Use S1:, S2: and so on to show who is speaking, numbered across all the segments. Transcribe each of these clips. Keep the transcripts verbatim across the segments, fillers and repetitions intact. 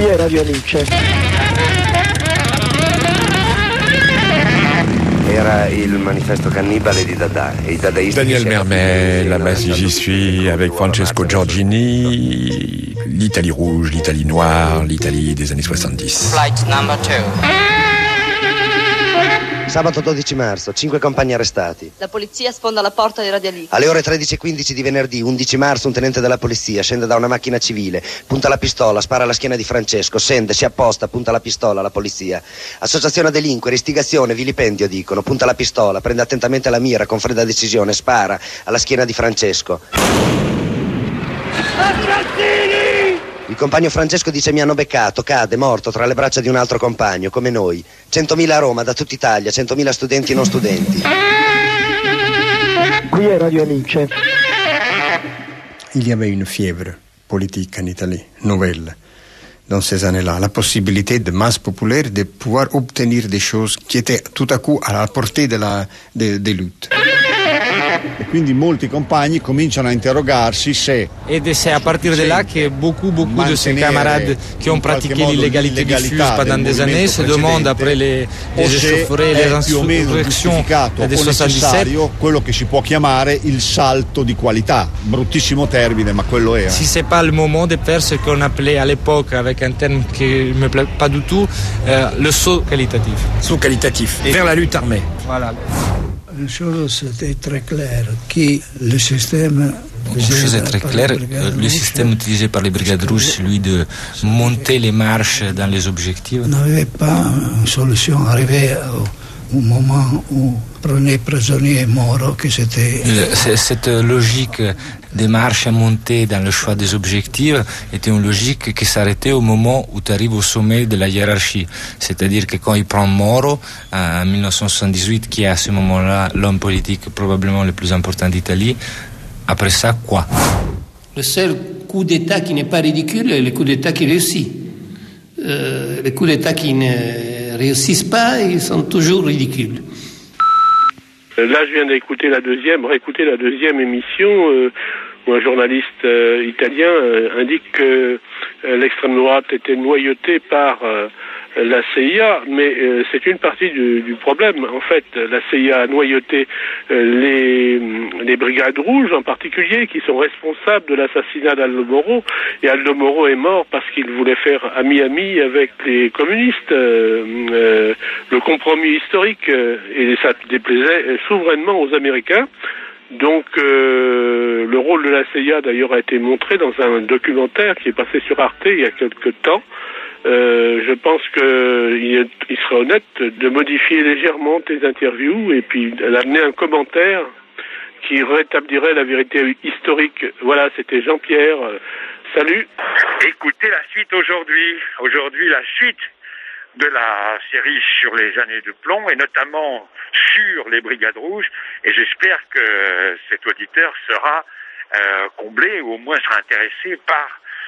S1: Qui è Radio Alice?
S2: Era il manifesto cannibale di Dada e i dadaisti.
S3: Daniel Mermet, la Masse J'y suis avec Francesco Giorgini, l'Italie rouge, l'Italie noire, l'Italie des années soixante-dix.
S4: Flight number two.
S2: Sabato dodici marzo, cinque compagni arrestati.
S5: La polizia sfonda la porta di Radio Alice.
S2: Alle ore tredici e quindici di venerdì, undici marzo, un tenente della polizia scende da una macchina civile, punta la pistola, spara alla schiena di Francesco, scende, si apposta, punta la pistola alla polizia. Associazione a delinquere, istigazione, vilipendio dicono, punta la pistola, prende attentamente la mira con fredda decisione, spara alla schiena di Francesco.
S1: Assassini!
S2: Il compagno Francesco dice mi hanno beccato, cade, morto tra le braccia di un altro compagno, come noi. centomila a Roma, da tutta Italia, centomila studenti e non studenti.
S1: Qui è Radio Alice.
S6: Il y avait une fièvre politique en Italie, nouvelle, dans ces années-là. La possibilité de masse populaire de pouvoir obtenir des choses qui étaient tout à coup à la portée de la, de, des luttes.
S7: E quindi molti compagni cominciano a interrogarsi se
S8: et c'est à partir de là que beaucoup beaucoup de ces camarades qui ont pratiqué l'illégalité diffuse pendant des années se demandent après les, les échauffourées, les insurrections del soixante-dix-sept
S7: quello che si può chiamare il salto di qualità, bruttissimo termine ma quello era.
S8: Si c'est pas le moment de faire ce qu'on appelait à l'époque avec un terme qui me plaît pas du tout euh, le saut qualitatif.
S3: Saut qualitatif vers la lutte armée.
S8: Voilà.
S9: Une chose était très claire, que le système
S10: Une chose est très claire, le système utilisé par les brigades rouges, celui de monter les marches dans les objectifs,
S9: n'avait pas une solution arrivée au moment où prenait prisonnier Moro, que c'était...
S10: Cette logique des marches à monter dans le choix des objectifs était une logique qui s'arrêtait au moment où tu arrives au sommet de la hiérarchie. C'est-à-dire que quand il prend Moro, en dix-neuf cent soixante-dix-huit, qui est à ce moment-là l'homme politique probablement le plus important d'Italie, après ça, quoi?
S11: Le seul coup d'État qui n'est pas ridicule est le coup d'État qui réussit. Euh, les coups d'État qui ne réussissent pas, ils sont toujours ridicules.
S12: Là, je viens d'écouter la deuxième, réécouter la deuxième émission euh, où un journaliste euh, italien euh, indique que euh, l'extrême droite était noyautée par euh, la C I A, mais euh, c'est une partie du, du problème. En fait, la C I A a noyauté euh, les, les brigades rouges en particulier, qui sont responsables de l'assassinat d'Aldo Moro. Et Aldo Moro est mort parce qu'il voulait faire ami-ami avec les communistes, euh, euh, le compromis historique, euh, et ça déplaisait souverainement aux Américains. Donc euh, le rôle de la C I A d'ailleurs a été montré dans un documentaire qui est passé sur Arte il y a quelque temps. Euh, je pense qu'il il serait honnête de modifier légèrement tes interviews et puis d'amener un commentaire qui rétablirait la vérité historique. Voilà, c'était Jean-Pierre. Salut.
S13: Écoutez la suite aujourd'hui. Aujourd'hui, la suite de la série sur les années de plomb et notamment sur les brigades rouges. Et j'espère que cet auditeur sera euh, comblé ou au moins sera intéressé par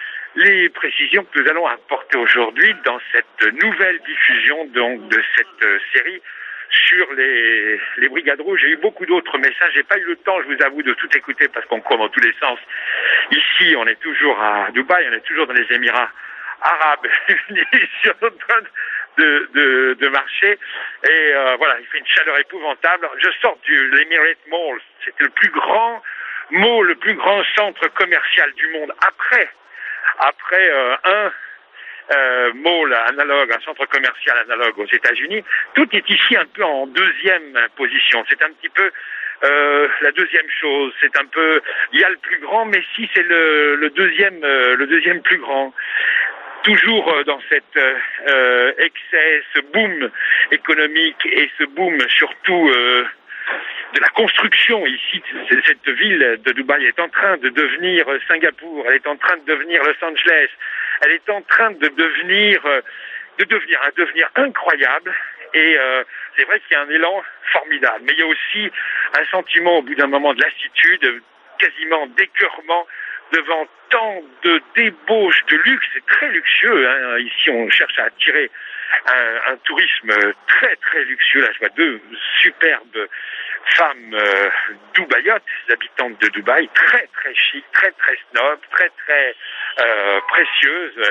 S13: les précisions que nous allons apporter aujourd'hui dans cette nouvelle diffusion donc de cette euh, série sur les, les brigades rouges. J'ai eu beaucoup d'autres messages, j'ai pas eu le temps, je vous avoue, de tout écouter parce qu'on court dans tous les sens. Ici, on est toujours à Dubaï, on est toujours dans les Émirats arabes unis sur le train de, de, de marcher. Et euh, voilà, il fait une chaleur épouvantable. Je sors du l'Emirate Mall, c'était le plus grand mall, le plus grand centre commercial du monde. Après Après euh, un euh, mall analogue, un centre commercial analogue aux États-Unis, tout est ici un peu en deuxième position. C'est un petit peu euh, la deuxième chose. C'est un peu, il y a le plus grand, mais si c'est le, le deuxième, euh, le deuxième plus grand. Toujours dans cet euh, excès, ce boom économique et ce boom surtout euh, de la construction ici. Cette ville de Dubaï est en train de devenir Singapour, elle est en train de devenir Los Angeles, elle est en train de devenir, de devenir un devenir incroyable. Et euh, c'est vrai qu'il y a un élan formidable. Mais il y a aussi un sentiment au bout d'un moment de lassitude, quasiment d'écœurement devant tant de débauches, de luxe. C'est très luxueux. Hein. Ici, on cherche à attirer un, un tourisme très très luxueux. Là, je vois deux superbes femmes euh, dubaïotes, habitantes de Dubaï, très très chic, très très snob, très très euh, précieuses,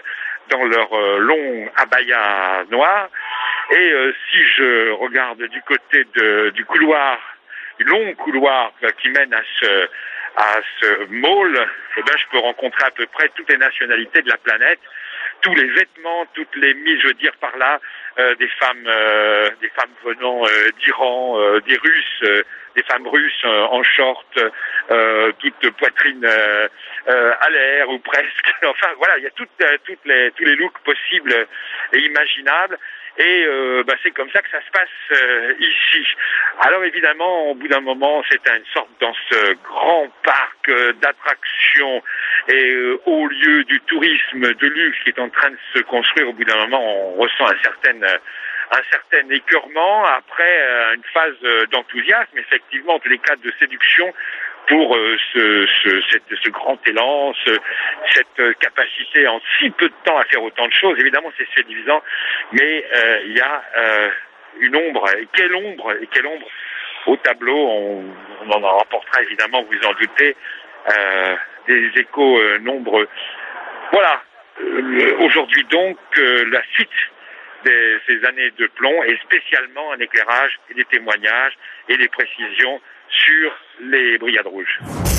S13: dans leur euh, long abaya noir. Et euh, si je regarde du côté de, du couloir, du long couloir euh, qui mène à ce, à ce mall, eh ben, je peux rencontrer à peu près toutes les nationalités de la planète, tous les vêtements, toutes les mises, je veux dire par là, euh, des femmes, euh, des femmes venant euh, d'Iran, euh, des Russes, euh, des femmes russes euh, en short, euh, toutes poitrines euh, euh, à l'air ou presque. Enfin voilà, il y a toutes, euh, toutes les, tous les looks possibles et imaginables. Et euh, bah, c'est comme ça que ça se passe euh, ici. Alors évidemment, au bout d'un moment, c'est une sorte dans ce grand parc euh, d'attractions et euh, haut lieu du tourisme de luxe qui est en train de se construire. Au bout d'un moment, on ressent un certain un certain écœurement après euh, une phase euh, d'enthousiasme, effectivement, en tous les cas de séduction pour euh, ce, ce, cette, ce grand élan, ce, cette euh, capacité en si peu de temps à faire autant de choses. Évidemment, c'est séduisant, mais euh, il y a euh, une ombre. Et quelle ombre, et quelle ombre au tableau. On, on en rapportera évidemment, vous en doutez, euh, des échos euh, nombreux. Voilà. Euh, aujourd'hui donc, euh, la suite de ces années de plomb et spécialement un éclairage et des témoignages et des précisions sur les Brigades Rouges.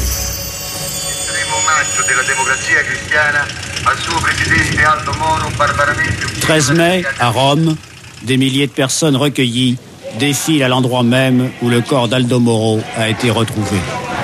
S4: treize mai, à Rome, des milliers de personnes recueillies défilent à l'endroit même où le corps d'Aldo Moro a été retrouvé.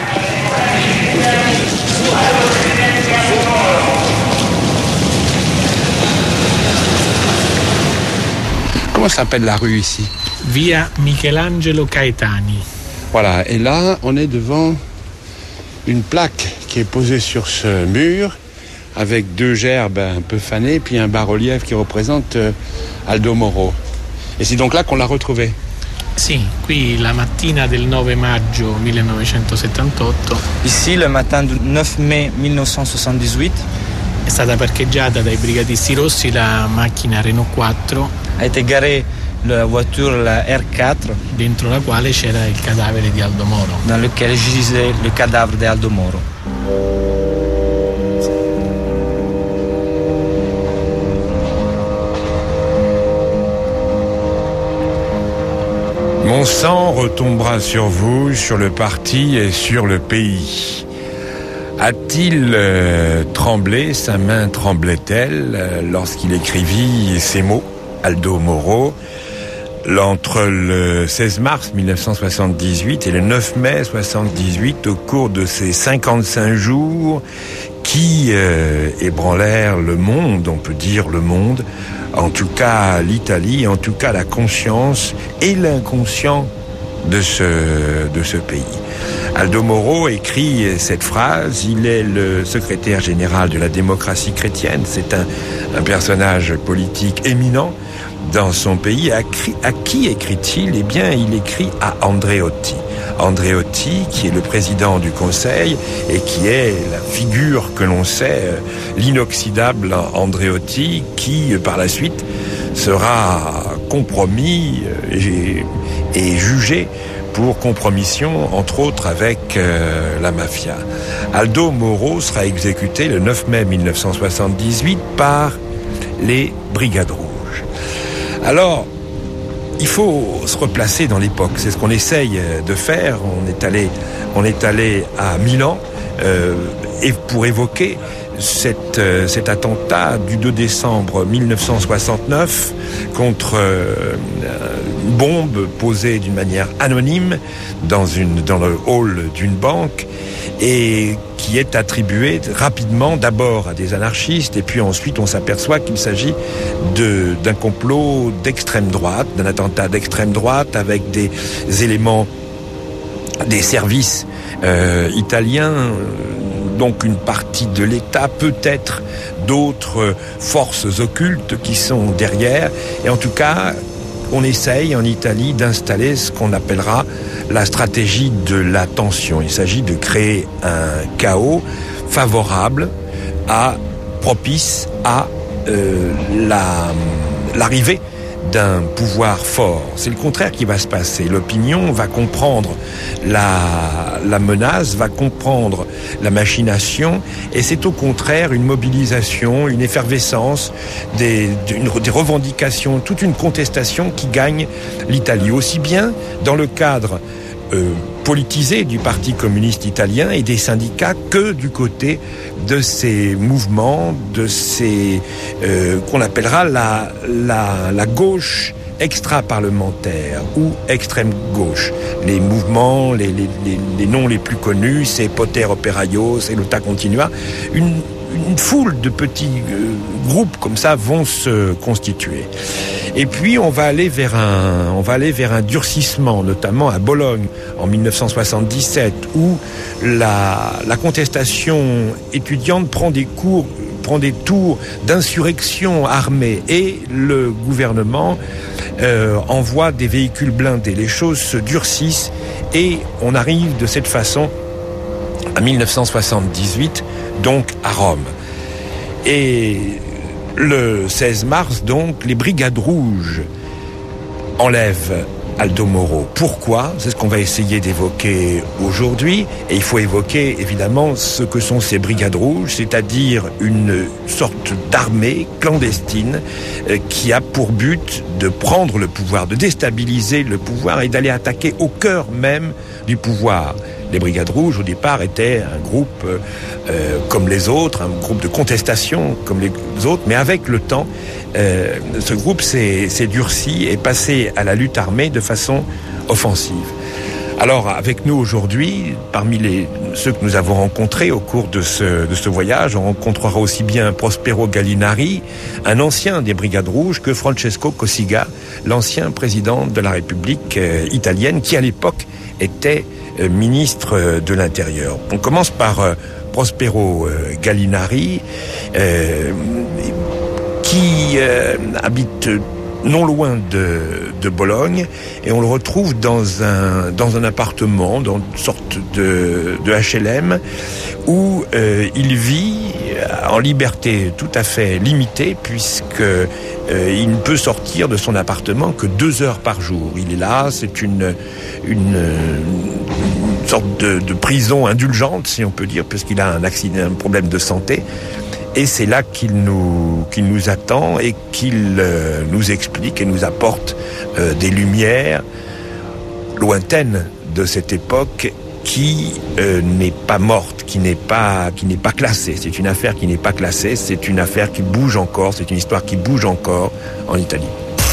S3: Comment s'appelle la rue ici?
S14: Via Michelangelo Caetani.
S3: Voilà, et là, on est devant une plaque qui est posée sur ce mur avec deux gerbes un peu fanées, puis un bas-relief qui représente euh, Aldo Moro. Et c'est donc là qu'on l'a retrouvé.
S14: Sì, qui la mattina del nove maggio millenovecentosettantotto.
S8: Ici, le matin du neuf mai milleneuf cent soixante-dix-huit,
S14: è stata parcheggiata dai brigatisti rossi la macchina Renault quattro.
S8: A été garée la voiture, la R quatre,
S14: dentro la quale c'era il cadavere di Aldo Moro.
S8: Dans lequel gisait le cadavre di Aldo Moro.
S3: Mon sang retombera sur vous, sur le parti et sur le pays. A-t-il euh, tremblé, sa main tremblait-elle euh, lorsqu'il écrivit ces mots, Aldo Moro, entre le seize mars mille neuf cent soixante-dix-huit et le neuf mai soixante-dix-huit, au cours de ces cinquante-cinq jours qui euh, ébranlèrent le monde, on peut dire le monde, en tout cas l'Italie, en tout cas la conscience et l'inconscient de ce, de ce pays. Aldo Moro écrit cette phrase, il est le secrétaire général de la démocratie chrétienne, c'est un, un personnage politique éminent dans son pays. À, à qui écrit-il? Eh bien, il écrit à Andreotti. Andreotti, qui est le président du Conseil et qui est la figure que l'on sait, l'inoxydable Andreotti, qui, par la suite, sera compromis et, et jugé pour compromission, entre autres, avec euh, la mafia. Aldo Moro sera exécuté le neuf mai mille neuf cent soixante-dix-huit par les Brigades Rouges. Alors, il faut se replacer dans l'époque. C'est ce qu'on essaye de faire. On est allé, on est allé à Milan euh, et pour évoquer cette, euh, cet attentat du deux décembre mille neuf cent soixante-neuf contre euh, une bombe posée d'une manière anonyme dans, une, dans le hall d'une banque et qui est attribuée rapidement d'abord à des anarchistes et puis ensuite on s'aperçoit qu'il s'agit de, d'un complot d'extrême droite, d'un attentat d'extrême droite avec des éléments des services euh, italiens, donc une partie de l'État, peut-être d'autres forces occultes qui sont derrière. Et en tout cas, on essaye en Italie d'installer ce qu'on appellera la stratégie de la tension. Il s'agit de créer un chaos favorable, à, propice à euh, la, l'arrivée d'un pouvoir fort. C'est le contraire qui va se passer. L'opinion va comprendre la, la menace, va comprendre la machination, et c'est au contraire une mobilisation, une effervescence, des, une, des revendications, toute une contestation qui gagne l'Italie. Aussi bien dans le cadre euh, politisé du Parti communiste italien et des syndicats que du côté de ces mouvements, de ces euh, qu'on appellera la, la, la gauche extra-parlementaire ou extrême gauche. Les mouvements, les, les, les, les noms les plus connus, c'est Potere Operaio, c'est Lotta Continua. Une, une foule de petits euh, groupes comme ça vont se constituer. Et puis on va aller vers un, on va aller vers un durcissement, notamment à Bologne en mille neuf cent soixante-dix-sept, où la, la contestation étudiante prend des cours, prend des tours d'insurrection armée, et le gouvernement euh, envoie des véhicules blindés. Les choses se durcissent et on arrive de cette façon à mille neuf cent soixante-dix-huit, donc à Rome. Et le seize mars, donc, les Brigades Rouges enlèvent Aldo Moro. Pourquoi ? C'est ce qu'on va essayer d'évoquer aujourd'hui. Et il faut évoquer, évidemment, ce que sont ces Brigades Rouges, c'est-à-dire une sorte d'armée clandestine euh, qui a pour but de prendre le pouvoir, de déstabiliser le pouvoir et d'aller attaquer au cœur même du pouvoir. Les Brigades Rouges, au départ, étaient un groupe euh, comme les autres, un groupe de contestation comme les autres, mais avec le temps, euh, ce groupe s'est, s'est durci et passé à la lutte armée de façon offensive. Alors, avec nous aujourd'hui, parmi les, ceux que nous avons rencontrés au cours de ce, de ce voyage, on rencontrera aussi bien Prospero Gallinari, un ancien des Brigades Rouges, que Francesco Cossiga, l'ancien président de la République euh, italienne, qui à l'époque était euh, ministre de l'Intérieur. On commence par euh, Prospero euh, Gallinari, euh, qui euh, habite non loin de, de Bologne, et on le retrouve dans un, dans un appartement, dans une sorte de, de H L M, où euh, il vit en liberté tout à fait limitée, puisque euh, il ne peut sortir de son appartement que deux heures par jour. Il est là, c'est une, une, une sorte de, de prison indulgente, si on peut dire, puisqu'il a un accident, un problème de santé. Et c'est là qu'il nous, qu'il nous attend et qu'il euh, nous explique et nous apporte euh, des lumières lointaines de cette époque qui euh, n'est pas morte, qui n'est pas, qui n'est pas classée. C'est une affaire qui n'est pas classée, c'est une affaire qui bouge encore, c'est une histoire qui bouge encore en Italie.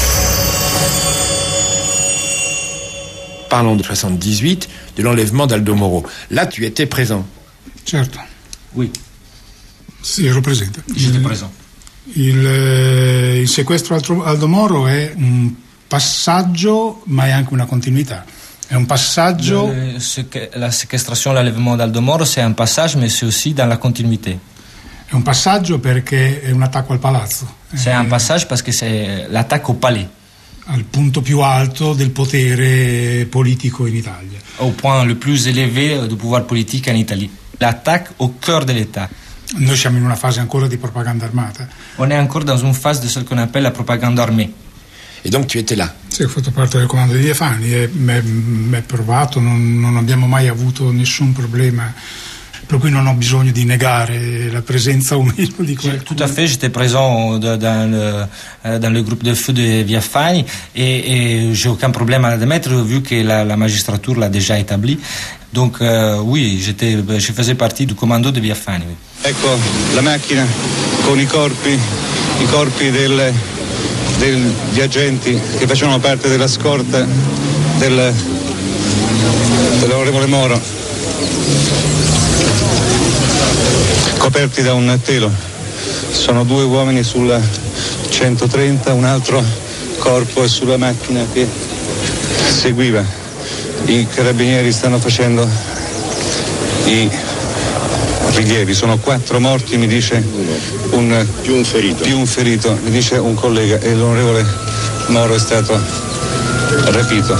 S3: Parlons de soixante-dix-huit, de l'enlèvement d'Aldo Moro. Là, tu étais présent.
S15: Certo.
S10: Oui.
S15: Sì, ero presente.
S10: J'étais présent.
S15: Il, eh, il sequestro Aldo Moro è un passaggio, ma è anche una continuità. È un passaggio.
S10: Le, seque, la séquestration, l'enlèvement d'Aldo Moro, c'est un passage, mais c'est aussi dans la continuité.
S15: È un passaggio perché è un attacco al palazzo.
S10: C'est un passage parce que c'est l'attaque au palais.
S15: Al punto più alto del potere politico in Italia.
S10: Au point le plus élevé du pouvoir politique en Italie. L'attaque au cœur de l'État.
S15: Noi siamo in una fase ancora di propaganda armata.
S10: On est encore dans une phase de ce qu'on appelle la propagande armée.
S3: Et donc tu étais là?
S15: Sì, ho fatto parte del comando di Viefani e mi è provato, non, non abbiamo mai avuto nessun problema, per cui non ho bisogno di negare la presenza o meno di qualcuno.
S10: Tout à fait, j'étais présent dans le, dans le groupe de feu de Viefani et, et j'ai aucun problème à l'admettre vu que la, la magistrature l'a déjà établi. Donc euh, oui, j'étais, je faisais partie du commando de Viefani. Oui.
S16: Ecco la macchina con i corpi, i corpi del, degli agenti che facevano parte della scorta del, dell'onorevole Moro, coperti da un telo. Sono due uomini sulla centotrenta, un altro corpo è sulla macchina che seguiva. I carabinieri stanno facendo i rilievi, sono quattro morti, mi dice un più un ferito, più un ferito mi dice un collega, e l'onorevole Moro è stato rapito.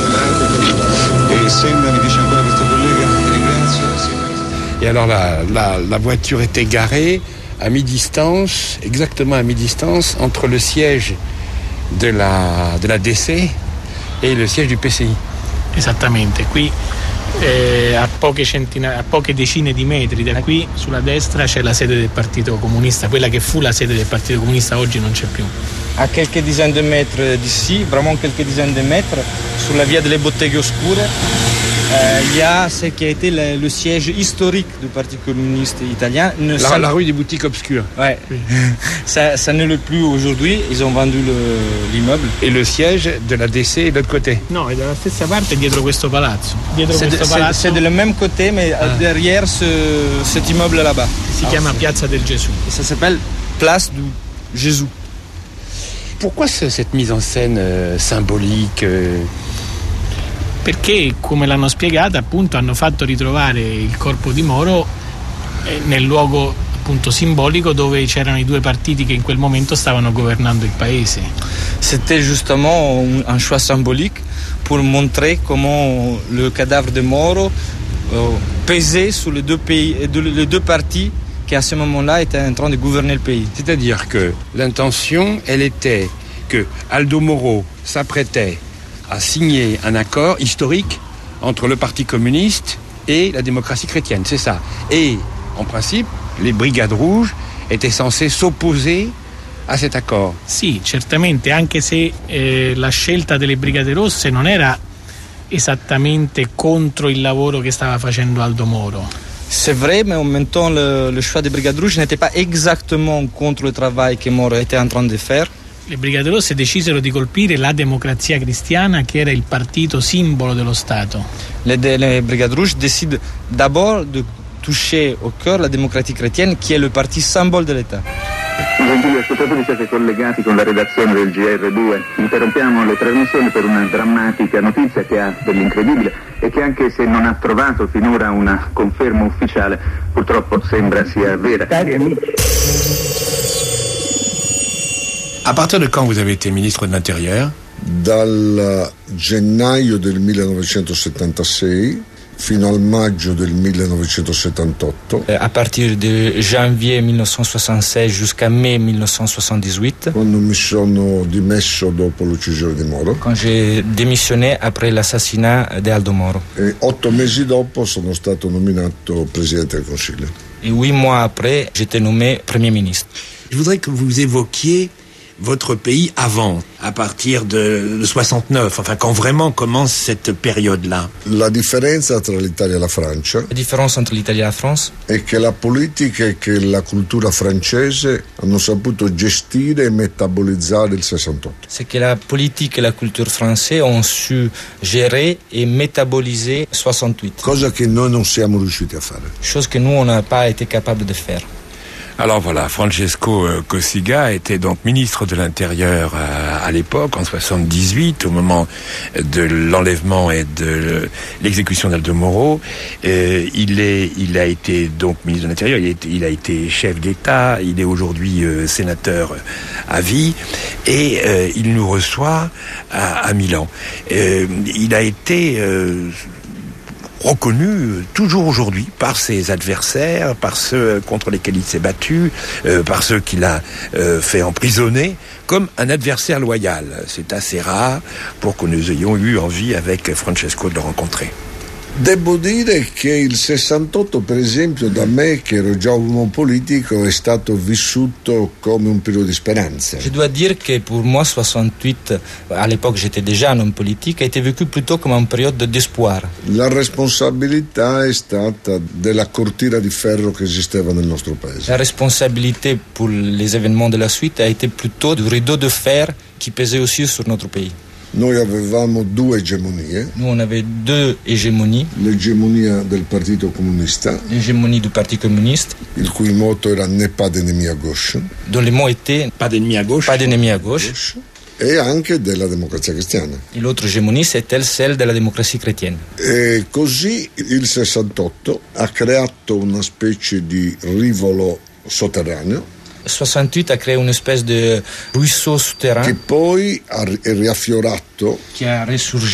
S16: E sembra, mi dice ancora questo collega, ringrazio.
S3: Et alors la, la, la voiture était garée à mi-distance, exactement à mi-distance, entre le siège de la, de la D C et le siège du P C I.
S14: Esattamente, qui eh, a, poche centina- a poche decine di metri da qui sulla destra c'è la sede del Partito Comunista, quella che fu la sede del Partito Comunista oggi non c'è più.
S8: À quelques dizaines de mètres d'ici, vraiment quelques dizaines de mètres, sur la via delle Botteghe Oscure, euh, il y a ce qui a été le, le siège historique du Parti communiste italien. Ne
S3: La,
S8: ça,
S3: la rue des boutiques obscures.
S8: Ouais. ça, ça ne l'est plus aujourd'hui, ils ont vendu le, l'immeuble.
S3: Et le siège de la D C est de l'autre côté.
S14: No, è dalla stessa parte dietro questo palazzo. Dietro
S8: C'est,
S14: questo
S8: de,
S14: palazzo
S8: c'est, c'est de le même côté, mais ah. derrière ce, cet immeuble là-bas.
S14: Si ah, chiama Piazza del Gesù.
S8: Et ça s'appelle Place du Jésus.
S3: Pourquoi ce, cette mise en scène euh, symbolique euh...
S14: Perché, come l'hanno spiegata, appunto hanno fatto ritrovare il corpo di Moro eh, nel luogo appunto simbolico dove c'erano i due partiti che in quel momento stavano governando il paese.
S8: C'était justement un, un choix symbolique pour montrer comment le cadavre de Moro euh, pesait sur les deux pays, les deux partis qui à ce moment-là étaient en train de gouverner le pays.
S3: C'est-à-dire que l'intention, elle était que Aldo Moro s'apprêtait à signer un accord historique entre le Parti communiste et la démocratie chrétienne, c'est ça. Et, en principe, les Brigades Rouges étaient censées s'opposer a cet accord.
S14: Sì, certamente, anche se eh, la scelta delle Brigate Rosse non era esattamente contro il lavoro che stava facendo Aldo Moro.
S8: C'est vrai, mais en même temps, le, le choix des Brigades Rouges n'était pas exactement contre le travail que Moro était en train de faire.
S14: Le Brigate Rosse decisero di colpire la Democrazia Cristiana, che era il partito simbolo dello Stato.
S8: Les, les Brigades Rouges décident d'abord de toucher au cœur la démocratie chrétienne, qui est le parti symbole de l'État.
S17: Gentili ascoltatori, siete collegati con la redazione del G R due. Interrompiamo le trasmissioni per una drammatica notizia che ha dell'incredibile e che, anche se non ha trovato finora una conferma ufficiale, purtroppo sembra sia vera. Cari amici.
S3: À partir de quand vous avez été ministre de l'Intérieur?
S18: Dal gennaio del millenovecentosettantasei fino al maggio del millenovecentosettantotto.
S10: À partir de janvier millenovecentosoixante-seize jusqu'à mai millenovecentosoixante-diciotto.
S18: Quando mi sono dimesso dopo l'uccisione di Moro.
S10: Quand j'ai démissionné après l'assassinat di Aldo Moro.
S18: E otto mesi dopo sono stato nominato Presidente del Consiglio.
S10: Et huit mois après, j'étais nommé Premier ministre.
S3: Je voudrais que vous évoquiez votre pays avant, à partir de, de soixante-neuf, enfin quand vraiment commence cette période-là.
S18: La differenza tra l'Italia e la Francia.
S10: La différence entre l'Italie et la France
S18: è che la politica e che la cultura francese hanno saputo gestire e metabolizzare il sessantotto.
S10: C'est que la politique et la culture française ont su gérer et métaboliser soixante-huit.
S18: Cosa che noi non siamo riusciti a fare.
S10: Chose que nous on n'a pas été capable de faire.
S3: Alors voilà, Francesco Cossiga était donc ministre de l'Intérieur à, à l'époque, en soixante-dix-huit, au moment de l'enlèvement et de l'exécution d'Aldo Moro. Euh, il est, il a été donc ministre de l'Intérieur, il a été, il a été chef d'État, il est aujourd'hui euh, sénateur à vie, et euh, il nous reçoit à, à Milan. Euh, il a été euh, reconnu toujours aujourd'hui par ses adversaires, par ceux contre lesquels il s'est battu, euh, par ceux qu'il a euh, fait emprisonner, comme un adversaire loyal. C'est assez rare pour que nous ayons eu envie avec Francesco de le rencontrer.
S18: Devo dire che il sessantotto, per esempio, da me, che ero già un uomo politico, è stato vissuto come un periodo di speranza.
S10: Je dois dire que pour moi, soixante-huit, à l'époque j'étais déjà un homme politique, a été vécu plutôt comme une période d'espoir.
S18: La responsabilità è stata della cortina di ferro che esisteva nel nostro paese.
S10: La responsabilité pour les événements de la suite a été plutôt du rideau de fer qui pesait aussi sur notre pays.
S18: Noi avevamo due egemonie.
S10: Nous on avait deux hégémonies.
S18: L'egemonia del Partito Comunista.
S10: L'hégémonie du Parti communiste.
S18: Il cui motto era né pas d'ennemi à gauche.
S10: Dont le mot était
S3: pas d'ennemi à gauche.
S10: Pas d'ennemi à gauche.
S18: E anche della Democrazia Cristiana.
S10: Et l'autre hégémonie c'était celle de la démocratie chrétienne.
S18: E così il sessantotto ha creato una specie di rivolo sotterraneo.
S10: soixante-huit a créé une espèce de ruisseau souterrain
S18: che poi è riaffiorato,
S10: qui a ressurgi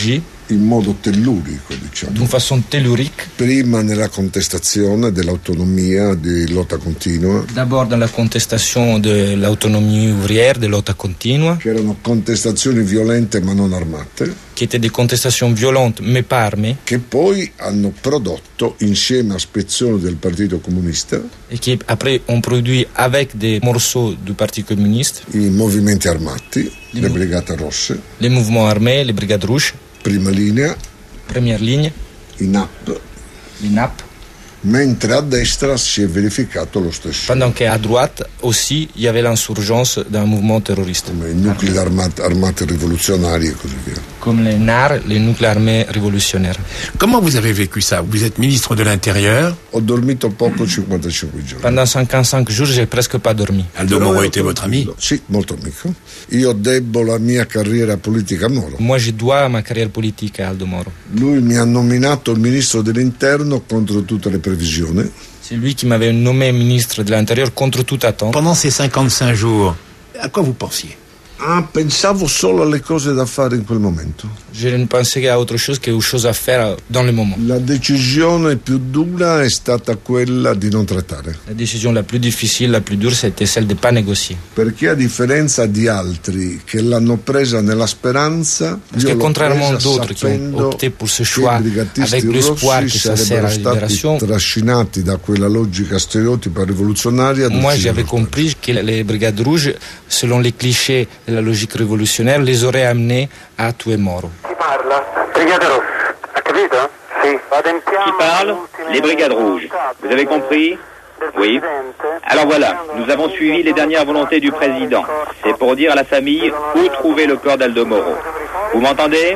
S18: in modo tellurico, diciamo.
S10: D'une façon tellurique.
S18: Prima nella contestazione dell'autonomia di lotta continua.
S10: D'abord dans la contestation de l'autonomie ouvrière, de lotta continua.
S18: Che erano contestazioni violente ma non armate.
S10: Qui étaient des contestations violentes mais pas armées.
S18: Che poi hanno prodotto insieme a spezzoni del Partito Comunista.
S10: Et qui après ont produit avec des morceaux du Parti communiste.
S18: I movimenti armati, les le Brigate Rosse.
S10: Les mouvements armés, les Brigades Rouges.
S18: Prima linea,
S10: première ligne,
S18: i N A P,
S10: i N A P,
S18: mentre a destra si è verificato lo stesso.
S10: Pendant qu'à droite aussi il y avait l'insurgence d'un mouvement terroriste.
S18: Come i nuclei armati, armati rivoluzionari e così via.
S10: Comme les N A R, les nucléaires armés révolutionnaires.
S3: Comment vous avez vécu ça? Vous êtes ministre de l'Intérieur.
S18: Ho dormito poco, cinquantacinque giorni.
S10: Pendant cinquante-cinq jours, j'ai presque pas dormi.
S3: Aldo Moro était votre ami?
S18: Sì, molto amico. Io debbo la mia carriera politica a Moro.
S10: Moi, je dois ma carrière politique à Aldo Moro.
S18: Lui mi ha nominato ministro dell'Interno contro tutte le previsioni.
S10: C'est lui qui m'avait nommé ministre de l'Intérieur contre toute attente.
S3: Pendant ces cinquante-cinq jours, à quoi vous pensiez?
S18: Ah, pensavo solo alle cose da fare in quel momento.
S10: Je ne pensais qu'à autre chose qu'aux choses à faire dans le moment.
S18: La decisione più dura è stata quella di non trattare.
S10: La décision la plus difficile, la plus dure, c'était celle de ne pas négocier.
S18: Perché a differenza di altri che l'hanno presa nella speranza,
S10: parce que contrairement d'autres qui ont opté pour ce choix avec l'espoir que ça sert à la libération,
S18: trascinati da quella logica stereotipa rivoluzionaria.
S10: Moi, j'avais compris que les Brigades Rouges, selon les clichés de la logique révolutionnaire, les auraient amenés à tuer Moro.
S19: Chi parla? Brigate Rosse. Ha capito? Sì.
S20: Qui parle? Les Brigades Rouges. Vous avez compris? Oui. Alors voilà, nous avons suivi les dernières volontés du président. C'est pour dire à la famille où trouver le corps d'Aldo Moro. Vous m'entendez?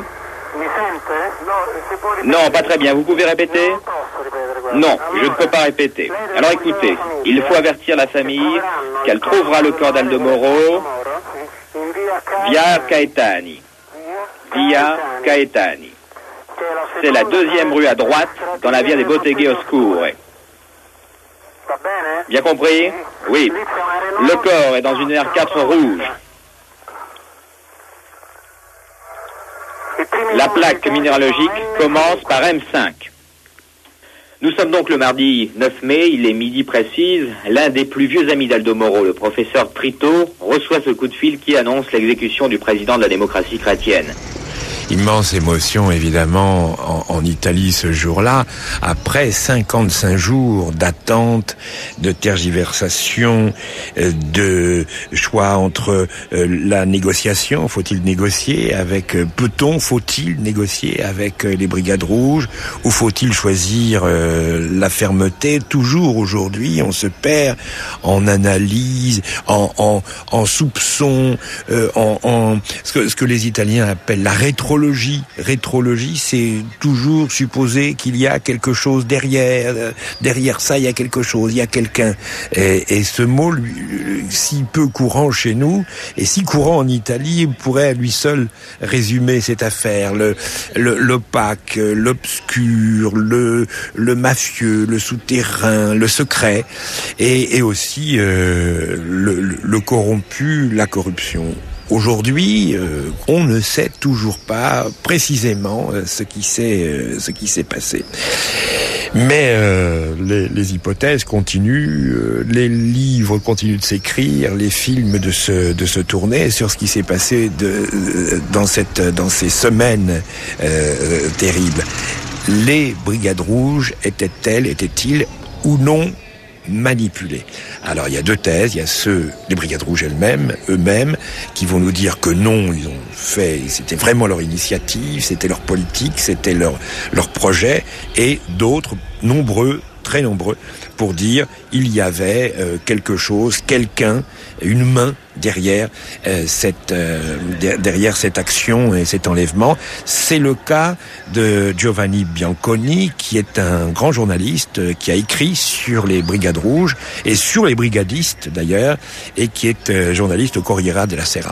S20: Non, pas très bien. Vous pouvez répéter? Non, je ne peux pas répéter. Alors écoutez, il faut avertir la famille qu'elle trouvera le corps d'Aldo Moro via Caetani. Via Caetani. C'est la deuxième rue à droite dans la via des Botteghe Oscure. Bien compris? Oui. Le corps est dans une R quatre rouge. La plaque minéralogique commence par M cinq. Nous sommes donc le mardi neuf mai, il est midi précise. L'un des plus vieux amis d'Aldo Moro, le professeur Trito, reçoit ce coup de fil qui annonce l'exécution du président de la démocratie chrétienne.
S3: Immense émotion évidemment en, en Italie ce jour-là, après cinquante-cinq jours d'attente, de tergiversation, de choix entre la négociation, faut-il négocier avec, peut-on, faut-il négocier avec les Brigades Rouges, ou faut-il choisir la fermeté? Toujours aujourd'hui on se perd en analyse, en, en, en soupçon, en, en ce, que, ce que les Italiens appellent la rétro Rétrologie, rétrologie, c'est toujours supposer qu'il y a quelque chose derrière. Derrière ça, il y a quelque chose, il y a quelqu'un. Et, et ce mot, lui, si peu courant chez nous, et si courant en Italie, pourrait à lui seul résumer cette affaire. Le, le, l'opaque, l'obscur, le, le mafieux, le souterrain, le secret, et, et aussi euh, le, le corrompu, la corruption. Aujourd'hui, euh, on ne sait toujours pas précisément euh, ce qui s'est euh, ce qui s'est passé. Mais euh, les, les hypothèses continuent, euh, les livres continuent de s'écrire, les films de se de se tourner sur ce qui s'est passé de euh, dans cette dans ces semaines euh, terribles. Les Brigades Rouges étaient-elles, étaient-ils ou non manipulés? Alors il y a deux thèses, il y a ceux, les Brigades Rouges elles-mêmes, eux-mêmes, qui vont nous dire que non, ils ont fait, c'était vraiment leur initiative, c'était leur politique, c'était leur leur projet, et d'autres, nombreux, très nombreux, pour dire il y avait euh, quelque chose, quelqu'un, une main derrière euh, cette euh, derrière cette action et cet enlèvement. C'est le cas de Giovanni Bianconi, qui est un grand journaliste euh, qui a écrit sur les Brigades Rouges et sur les brigadistes d'ailleurs, et qui est euh, journaliste au Corriere della Sera.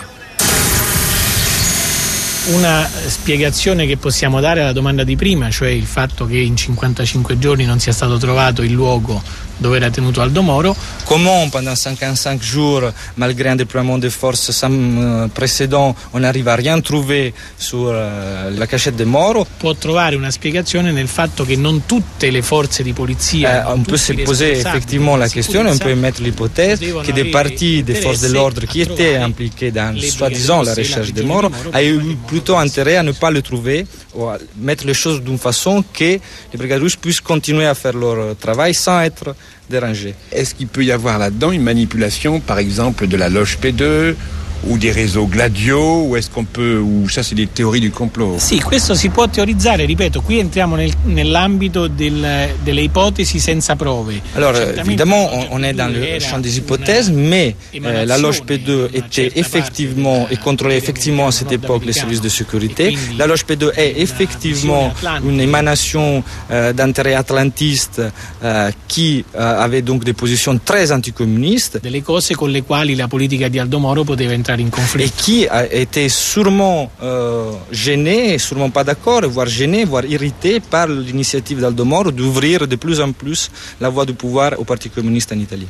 S14: Una spiegazione che possiamo dare alla domanda di prima, cioè il fatto che in cinquantacinque giorni non sia stato trovato il luogo dove era tenuto Aldo Moro.
S8: Comment pendant cinquante-cinq jours, malgré un déploiement de forces sans précédent, on n'arrive à rien trouver sur la cachette de Moro?
S14: Può trovare una spiegazione nel fatto che non tutte le forze di polizia,
S8: euh, on peut se poser effectivement la question, on peut mettre l'hypothèse que des parties des forces de l'ordre qui étaient impliquées dans soi-disant la recherche de Moro a eu plutôt intérêt à ne pas le trouver ou à mettre les choses d'une façon que les brigades rouges puissent continuer à faire leur travail sans être dérangés.
S3: Est-ce qu'il peut y avoir là-dedans une manipulation, par exemple, de la loge P deux ou des réseaux Gladio, ou est-ce qu'on peut, ou ça c'est des théories du complot?
S14: Sì, questo si può teorizzare, ripeto, qui entriamo nel, nell'ambito del, delle ipotesi senza prove.
S8: Alors évidemment on, on est dans le champ des hypothèses, mais euh, la loge P deux était effectivement et contrôlait effectivement à cette époque les services de sécurité. La loge P deux est effectivement une émanation euh, d'intérêt atlantiste euh, qui euh, avait donc des positions très anticommunistes.
S14: Delle cose con le quali la politica di Aldo Moro poteva entrare in conflitto.
S8: Et qui a été sûrement euh, gêné, sûrement pas d'accord, voire gêné, voire irrité par l'initiative d'Aldo Moro d'ouvrir de plus en plus la voie du pouvoir au Parti communiste en Italie.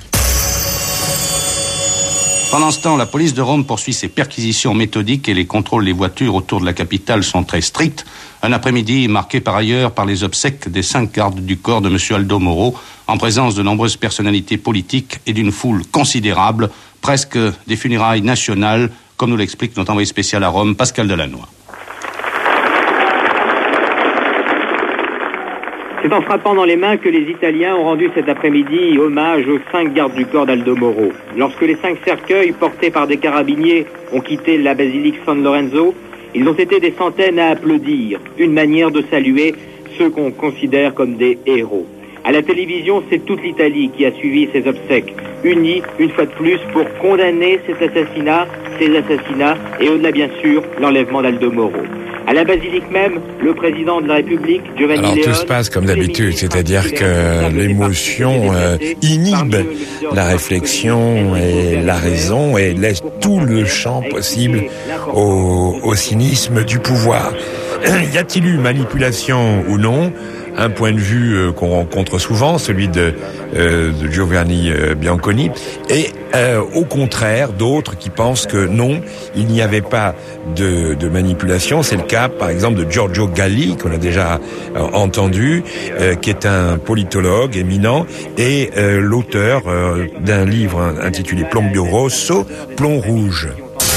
S21: Pendant ce temps, la police de Rome poursuit ses perquisitions méthodiques et les contrôles des voitures autour de la capitale sont très stricts. Un après-midi marqué par ailleurs par les obsèques des cinq gardes du corps de M. Aldo Moro, en présence de nombreuses personnalités politiques et d'une foule considérable, presque des funérailles nationales, comme nous l'explique notre envoyé spécial à Rome, Pascal Delannoy.
S22: C'est en frappant dans les mains que les Italiens ont rendu cet après-midi hommage aux cinq gardes du corps d'Aldo Moro. Lorsque les cinq cercueils portés par des carabiniers ont quitté la basilique San Lorenzo, ils ont été des centaines à applaudir, une manière de saluer ceux qu'on considère comme des héros. À la télévision, c'est toute l'Italie qui a suivi ces obsèques, unie une fois de plus pour condamner cet assassinat, ces assassinats et au-delà bien sûr l'enlèvement d'Aldo Moro. À la basilique même, le président de la République, Giovanni
S3: Alors
S22: Leone,
S3: tout se passe comme d'habitude, c'est-à-dire que l'émotion euh, inhibe la réflexion et la raison et laisse tout le champ possible au, au cynisme du pouvoir. Y a-t-il eu manipulation ou non? Un point de vue euh, qu'on rencontre souvent, celui de, euh, de Giovanni euh, Bianconi, et euh, au contraire d'autres qui pensent que non, il n'y avait pas de, de manipulation. C'est le cas, par exemple, de Giorgio Galli, qu'on a déjà euh, entendu, euh, qui est un politologue éminent et euh, l'auteur euh, d'un livre intitulé Plombio Rosso, Plomb rouge.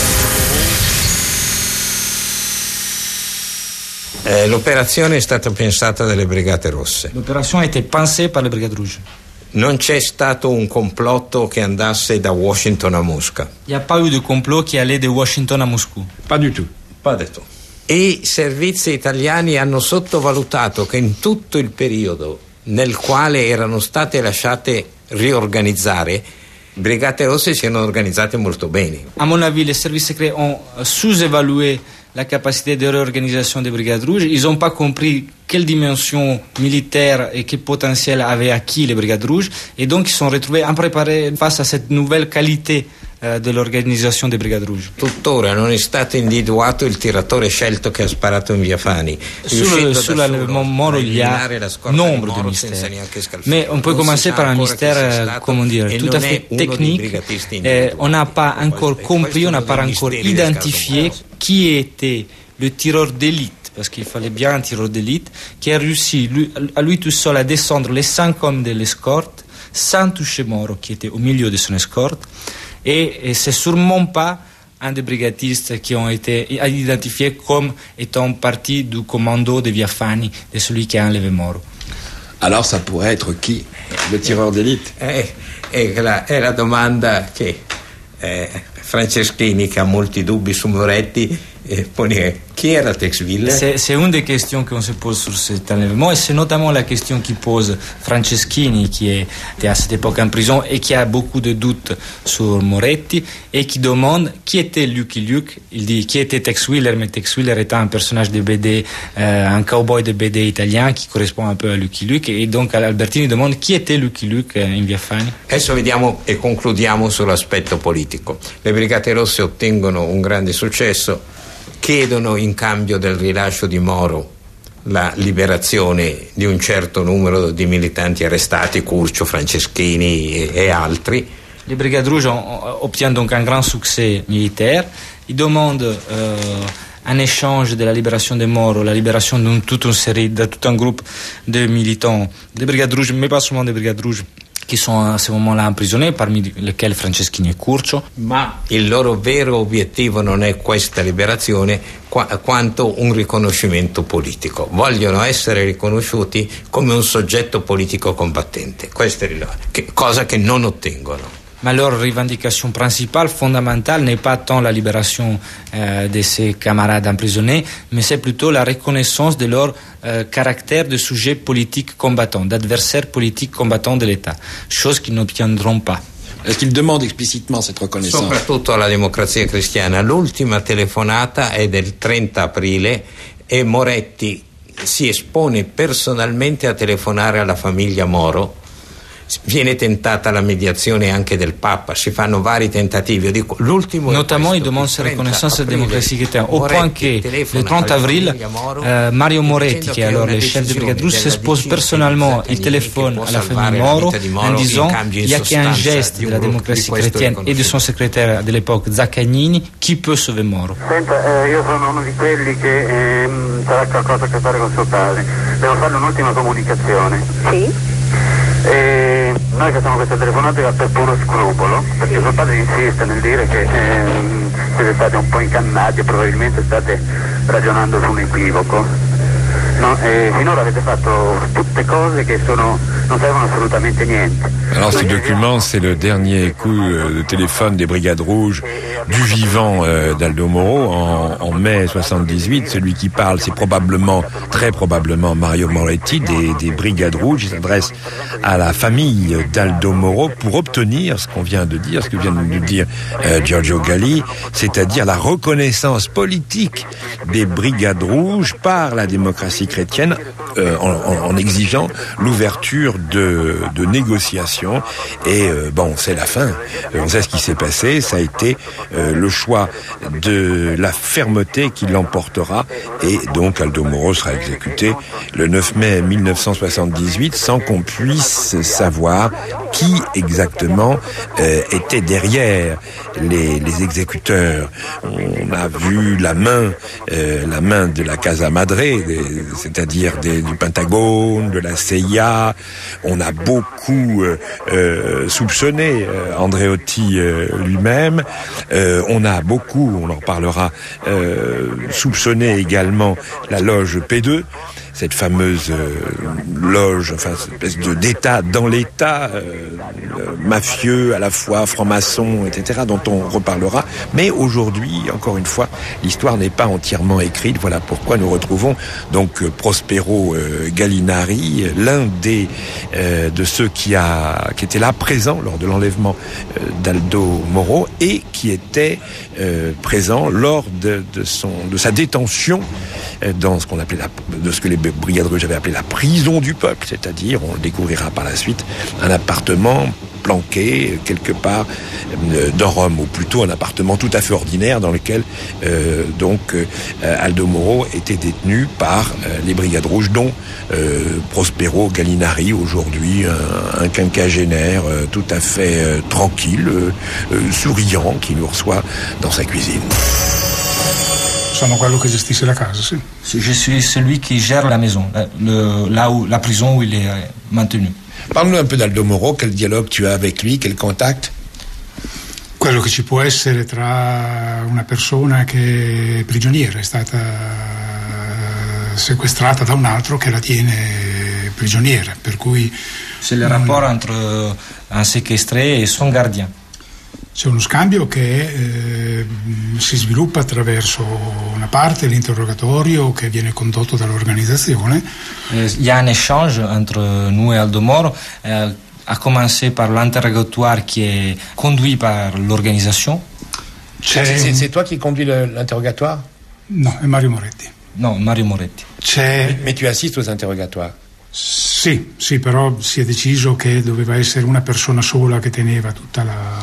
S23: Eh, l'operazione è stata pensata dalle Brigate Rosse.
S8: L'opération a été pensée par les Brigades Rouges.
S23: Non c'è stato un complotto che andasse da Washington a Mosca.
S8: Il n'y a pas eu de complot qui allait de Washington à Moscou.
S23: Pas du tout. Pas du tout. E i servizi italiani hanno sottovalutato che in tutto il periodo nel quale erano state lasciate riorganizzare, Brigate Rosse si erano organizzate molto bene.
S8: À mon avis, les services secrets ont sous-évalué la capacité de réorganisation des Brigades Rouges. Ils n'ont pas compris quelle dimension militaire et quel potentiel avaient acquis les Brigades Rouges, et donc ils sont retrouvés impréparés face à cette nouvelle qualité euh, de l'organisation des Brigades Rouges.
S23: Tuttora non è stato individuato il tiratore scelto che ha sparato in via Fani.
S8: Sur le Moro, il y a nombre de mystères. Mais on peut commencer par un mystère, comment dire, tout à fait technique. Eh, on n'a pas encore compris, on n'a pas encore identifié qui était le tireur d'élite, parce qu'il fallait bien un tireur d'élite, qui a réussi lui, à lui tout seul à descendre les cinq hommes de l'escorte, sans toucher Moro, qui était au milieu de son escorte, et, et c'est sûrement pas un des brigadistes qui ont été identifiés comme étant partie du commando de Via Fani, de celui qui a enlevé Moro.
S3: Alors ça pourrait être qui? Le tireur d'élite?
S23: Eh, è, la, è la domanda che eh, Franceschini, che ha molti dubbi su Moretti, eh, pone qui era Tex Willer.
S8: C'est, c'est une des questions qu'on se pose sur cet enlèvement, et c'est notamment la question qui pose Franceschini, qui était à cette époque en prison et qui a beaucoup de doutes sur Moretti, et qui demande qui était Lucky Luke. Il dit qui était Tex Willer, mais Tex Willer est un personnage de B D, euh, un cowboy de B D italien qui correspond un peu à Lucky Luke, et donc Albertini demande qui était Lucky Luke in Via Fani.
S23: Adesso vediamo e concludiamo sull'aspetto politico. Le Brigate Rosse ottengono un grande successo, chiedono in cambio del rilascio di Moro la liberazione di un certo numero di militanti arrestati, Curcio, Franceschini e, e altri.
S10: Les Brigades Rouges obtiennent donc un grand succès militaire. Ils demandent euh, un échange de la libération des Moros, la libération de toute une série, de tout un groupe de militants des Brigades Rouges, mais pas seulement des Brigades Rouges, qui sont à ce moment-là emprisonnés, parmi lesquels Franceschini e Curcio.
S23: Ma il loro vero obiettivo non è questa liberazione qu- quanto un riconoscimento politico. Vogliono essere riconosciuti come un soggetto politico combattente. Questa è la cosa che non ottengono.
S10: Mais leur revendication principale, fondamentale, n'est pas tant la libération euh, de ces camarades emprisonnés, mais c'est plutôt la reconnaissance de leur euh, caractère de sujet politique combattant, d'adversaire politique combattant de l'État, chose qu'ils n'obtiendront pas.
S3: Est-ce qu'ils demandent explicitement cette reconnaissance?
S23: Soprattutto alla Democrazia Cristiana. L'ultima telefonata è del trenta aprile e Moretti si espone personalmente a telefonare alla famiglia Moro. Viene tentata la mediazione anche del Papa, si fanno vari tentativi. Dico, l'ultimo
S10: Notamment, il demande cette reconnaissance de la démocratie chrétienne, au point que le trente avril, euh, Mario Moretti, qui est alors le chef de brigade rouge, s'expose personnellement, il téléphone à la famille Moro en disant il n'y a qu'un geste de la démocratie chrétienne et de son secrétaire de l'époque, Zaccagnini, qui peut sauver Moro.
S19: Senta, eh, io sono uno di quelli che eh, sarà qualcosa a che fare con suo padre. Devo fare un'ultima comunicazione. Sì. E noi facciamo questa telefonata per puro scrupolo, perché suo padre insiste nel dire che ehm, siete stati un po' ingannati e probabilmente state ragionando su un equivoco. No, e finora avete fatto tutte cose che sono, non servono assolutamente niente.
S3: Alors ce document, c'est le dernier coup de téléphone des Brigades Rouges du vivant euh, d'Aldo Moro en, en mai soixante-dix-huit. Celui qui parle, c'est probablement, très probablement Mario Moretti des, des Brigades Rouges. Il s'adresse à la famille d'Aldo Moro pour obtenir ce qu'on vient de dire, ce que vient de dire euh, Giorgio Galli, c'est-à-dire la reconnaissance politique des Brigades Rouges par la démocratie chrétienne euh, en, en, en exigeant l'ouverture de, de négociations. Et euh, bon, c'est la fin. On sait ce qui s'est passé. Ça a été euh, le choix de la fermeté qui l'emportera. Et donc Aldo Moro sera exécuté le neuf mai mille neuf cent soixante-dix-huit sans qu'on puisse savoir qui exactement euh, était derrière les, les exécuteurs. On a vu la main, euh, la main de la Casa Madre, des, c'est-à-dire des, du Pentagone, de la C I A. On a beaucoup euh, euh, soupçonné euh, Andreotti euh, lui-même. Euh, on a beaucoup, on en reparlera, euh, soupçonné également la loge P deux. Cette fameuse euh, loge, enfin, cette espèce de, d'État dans l'État, euh, euh, mafieux, à la fois franc-maçon, et cetera, dont on reparlera. Mais aujourd'hui, encore une fois, l'histoire n'est pas entièrement écrite. Voilà pourquoi nous retrouvons donc Prospero euh, Gallinari, l'un des euh, de ceux qui a qui était là présent lors de l'enlèvement euh, d'Aldo Moro et qui était euh, présent lors de, de son de sa détention euh, dans ce qu'on appelait la, de ce que les Brigades Rouges avaient appelé la prison du peuple, c'est-à-dire, on le découvrira par la suite, un appartement planqué quelque part euh, dans Rome, ou plutôt un appartement tout à fait ordinaire dans lequel euh, donc euh, Aldo Moro était détenu par euh, les Brigades Rouges, dont euh, Prospero Gallinari, aujourd'hui un, un quinquagénaire euh, tout à fait euh, tranquille, euh, euh, souriant, qui nous reçoit dans sa cuisine.
S15: Sono quello che gestisce la casa, sì.
S10: Je suis celui qui gère la maison, le, là où, la prison où il est maintenu.
S3: Parle-nous un peu d'Aldo Moro, quel dialogue tu as avec lui, quel contact?
S15: Quello che ci può essere tra una persona che è prigioniera, è stata sequestrata da un altro che la tiene prigioniera, per cui...
S10: C'est le rapport um, entre un séquestré et son gardien.
S15: C'è uno scambio che eh, si sviluppa attraverso una parte l'interrogatorio che viene condotto dall'organizzazione.
S10: Il y a un échange entre nous et Aldo Moro, euh, a commencé par l'interrogatoire qui est conduit par l'organisation.
S3: C'est, c'est, c'est toi qui conduis le, l'interrogatoire?
S15: No, è Mario Moretti.
S10: No, Mario Moretti.
S15: C'è...
S3: Mais, mais tu assistes aux interrogatoires?
S15: Sì, sì, però si è deciso che doveva essere una persona sola che teneva tutta la...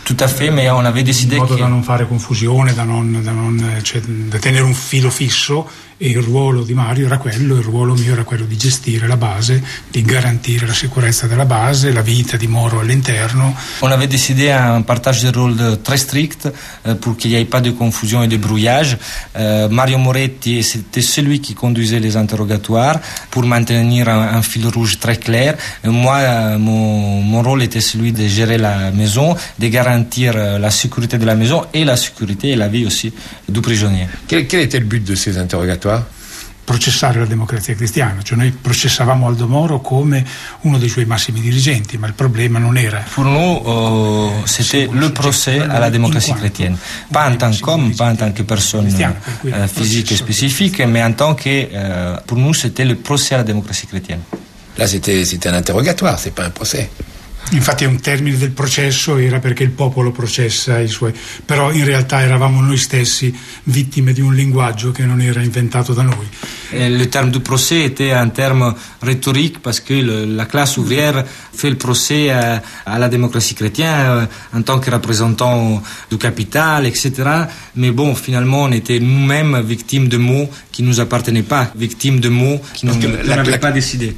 S10: Tout à fait, mais on avait décidé
S15: in modo
S10: che...
S15: da non fare confusione, da, non, da, non, cioè, da tenere un filo fisso, e il ruolo di Mario era quello, il ruolo mio era quello di gestire la base, di garantire la sicurezza della base, la vita di Moro all'interno.
S10: On avait décidé un partage de rôle très strict euh, pour qu'il n'y ait pas de confusion et de brouillage. Euh, Mario Moretti, c'était celui qui conduisait les interrogatoires pour maintenir un, un fil rouge très clair. Et moi, euh, mon, mon rôle était celui de gérer la maison, de garantir euh, la sécurité de la maison et la sécurité et la vie aussi du prisonnier.
S3: Quel, quel était le but de ces interrogatoires?
S15: Processare la Democrazia Cristiana, cioè noi processavamo Aldo Moro come uno dei suoi massimi dirigenti, ma il problema non era.
S10: Pour nous, euh, c'était le procès à la démocratie chrétienne, pas en tant qu'homme, pas en tant que personne euh, physique et spécifique, mais en tant que, euh, pour nous, c'était le procès à la démocratie chrétienne.
S3: Là, c'était, c'était un interrogatoire, c'est pas un procès.
S15: Infatti un termine del processo era perché il popolo processa i suoi, però in realtà eravamo noi stessi vittime di un linguaggio che non era inventato da noi.
S10: Et le terme du procès était un terme rhétorique parce que le, la classe ouvrière fait le procès à, à la démocratie chrétienne euh, en tant que représentant du capital, et cetera. Mais bon, finalement, on était nous-mêmes victimes de mots qui ne nous appartenaient pas, victimes de mots qui nous n'avaient pas décidé.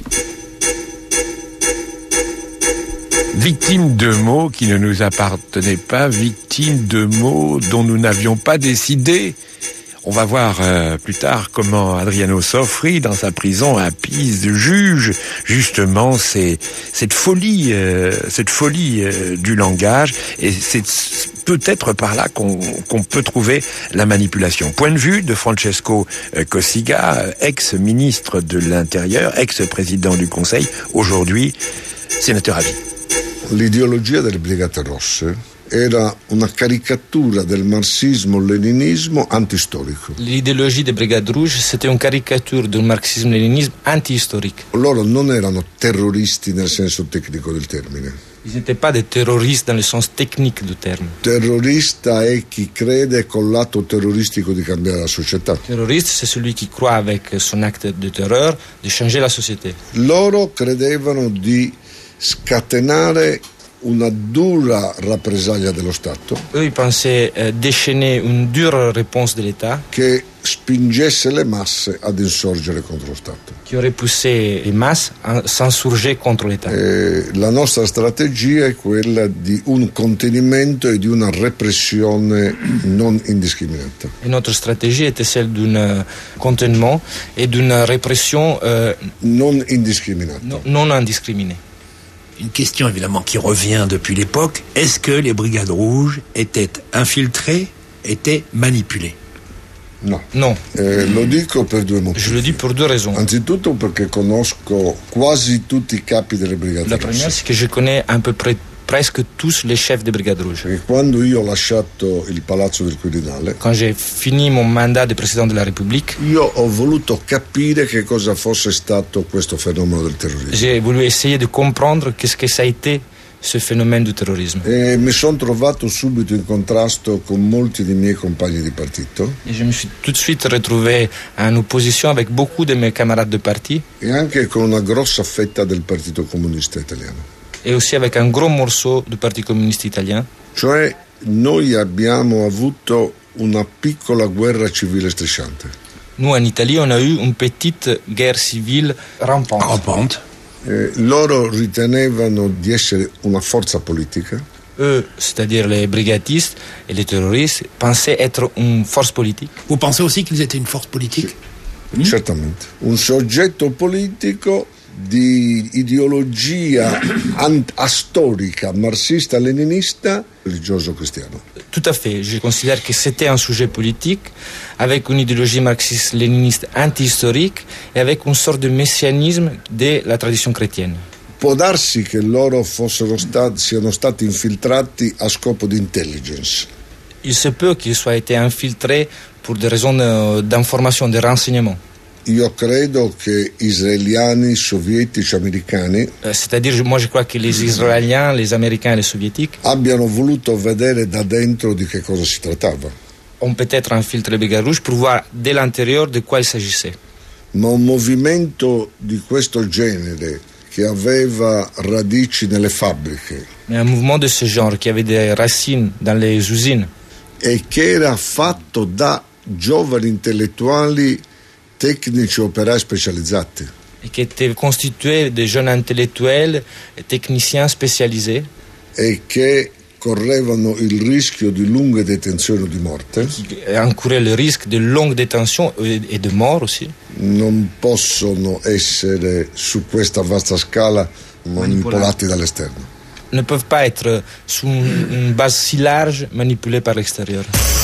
S3: Victime de mots qui ne nous appartenaient pas, victime de mots dont nous n'avions pas décidé. On va voir euh, plus tard comment Adriano Sofri, dans sa prison à Pise, juge justement ces, cette folie, euh, cette folie euh, du langage, et c'est peut-être par là qu'on, qu'on peut trouver la manipulation. Point de vue de Francesco Cossiga, ex-ministre de l'Intérieur, ex-président du Conseil, aujourd'hui sénateur à vie.
S18: L'ideologia delle Brigate Rosse era una caricatura del marxismo-leninismo antistorico.
S10: L'idéologie des Brigades Rouges, c'était une caricature du marxisme-léninisme anti-historique.
S18: Loro non erano terroristi nel senso tecnico del termine.
S10: Ils n'étaient pas des terroristes dans le sens technique du terme.
S18: Terrorista è chi crede col lato terroristico di cambiare la società.
S10: Terroriste, c'est celui qui croit avec son acte de terreur de changer la société.
S18: Loro credevano di scatenare una dura rappresaglia dello Stato.
S10: Eux, ils pensaient euh, déchaîner une dure réponse de l'État
S18: che spingesse le masse ad insorgere contro lo Stato.
S10: Qui aurait poussé les masses à s'insurger contre l'État.
S18: E la nostra strategia è quella di un contenimento e di una repressione non indiscriminata.
S10: Et notre stratégie était celle d'un conteniment et d'une répression euh,
S18: non indiscriminata.
S10: Non, non indiscriminée.
S1: Une question évidemment qui revient depuis l'époque, est-ce que les Brigades Rouges étaient infiltrées, étaient manipulées?
S18: No.
S10: No.
S18: Eh, lo dico per due motivi.
S10: Je le dis pour deux raisons.
S18: Anzitutto perché conosco quasi tutti i capi delle Brigate
S10: La
S18: Rosse.
S10: première, c'est que je connais à peu près presque tous les chefs des Brigades Rouges.
S18: E quando io ho lasciato il Palazzo del Quirinale,
S10: quand j'ai fini mon mandat de président de la République,
S18: io ho voluto capire che cosa fosse stato questo fenomeno del terrorismo.
S10: J'ai voulu essayer de comprendre qu'est-ce que ça a été ce phénomène du terrorisme.
S18: E mi sono trovato subito in contrasto con molti dei miei compagni di partito.
S10: Et je me suis tout de suite retrouvé en opposition avec beaucoup de mes camarades de parti.
S18: E anche con una grossa fetta del Partito Comunista Italiano.
S10: Et aussi avec un gros morceau du Parti communiste italien.
S18: Cioè noi abbiamo avuto una piccola guerra civile strisciante.
S10: Nous en Italie on a eu une petite guerre civile rampante.
S1: Rampante.
S18: Eh, loro ritenevano di essere una forza politica.
S10: Eux, c'est-à-dire les brigadistes et les terroristes, pensaient être une force politique.
S1: Vous pensez aussi qu'ils étaient une force politique?
S18: Sì, certamente. Un soggetto politico di ideologia astorica, marxista-leninista, religioso-cristiano.
S10: Tout à fait. Je considère que c'était un sujet politique avec une idéologie marxiste-léniniste anti-historique et avec une sorte de messianisme de la tradition chrétienne.
S18: Può darsi che loro fossero stati, siano stati infiltrati a scopo di intelligence.
S10: Il se peut qu'ils soient été infiltrés pour des raisons d'information, de renseignement.
S18: Io credo che israeliani, sovietici, americani,
S10: c'est-à-dire moi je crois que les Israéliens, les Américains et les Soviétiques
S18: abbiano voluto vedere da dentro di che cosa si trattava.
S10: Ont peut-être infiltré les Brigades Rouges pour voir de l'intérieur de quoi il s'agissait.
S18: Ma un movimento di questo genere che aveva radici nelle fabbriche.
S10: Un mouvement de ce genre qui avait des racines dans les usines.
S18: E che era fatto da giovani intellettuali, tecnici, operai specializzati.
S10: Et qui était constitué de jeunes intellettuels et techniciens spécialisés.
S18: E che correvano il rischio di lunghe detenzioni o di morte.
S10: Encourait le risque de longue détention et de mort aussi.
S18: Non possono essere su questa vasta scala manipolati dall'esterno.
S10: Ne peuvent pas être sous une base si large manipulés par l'extérieur.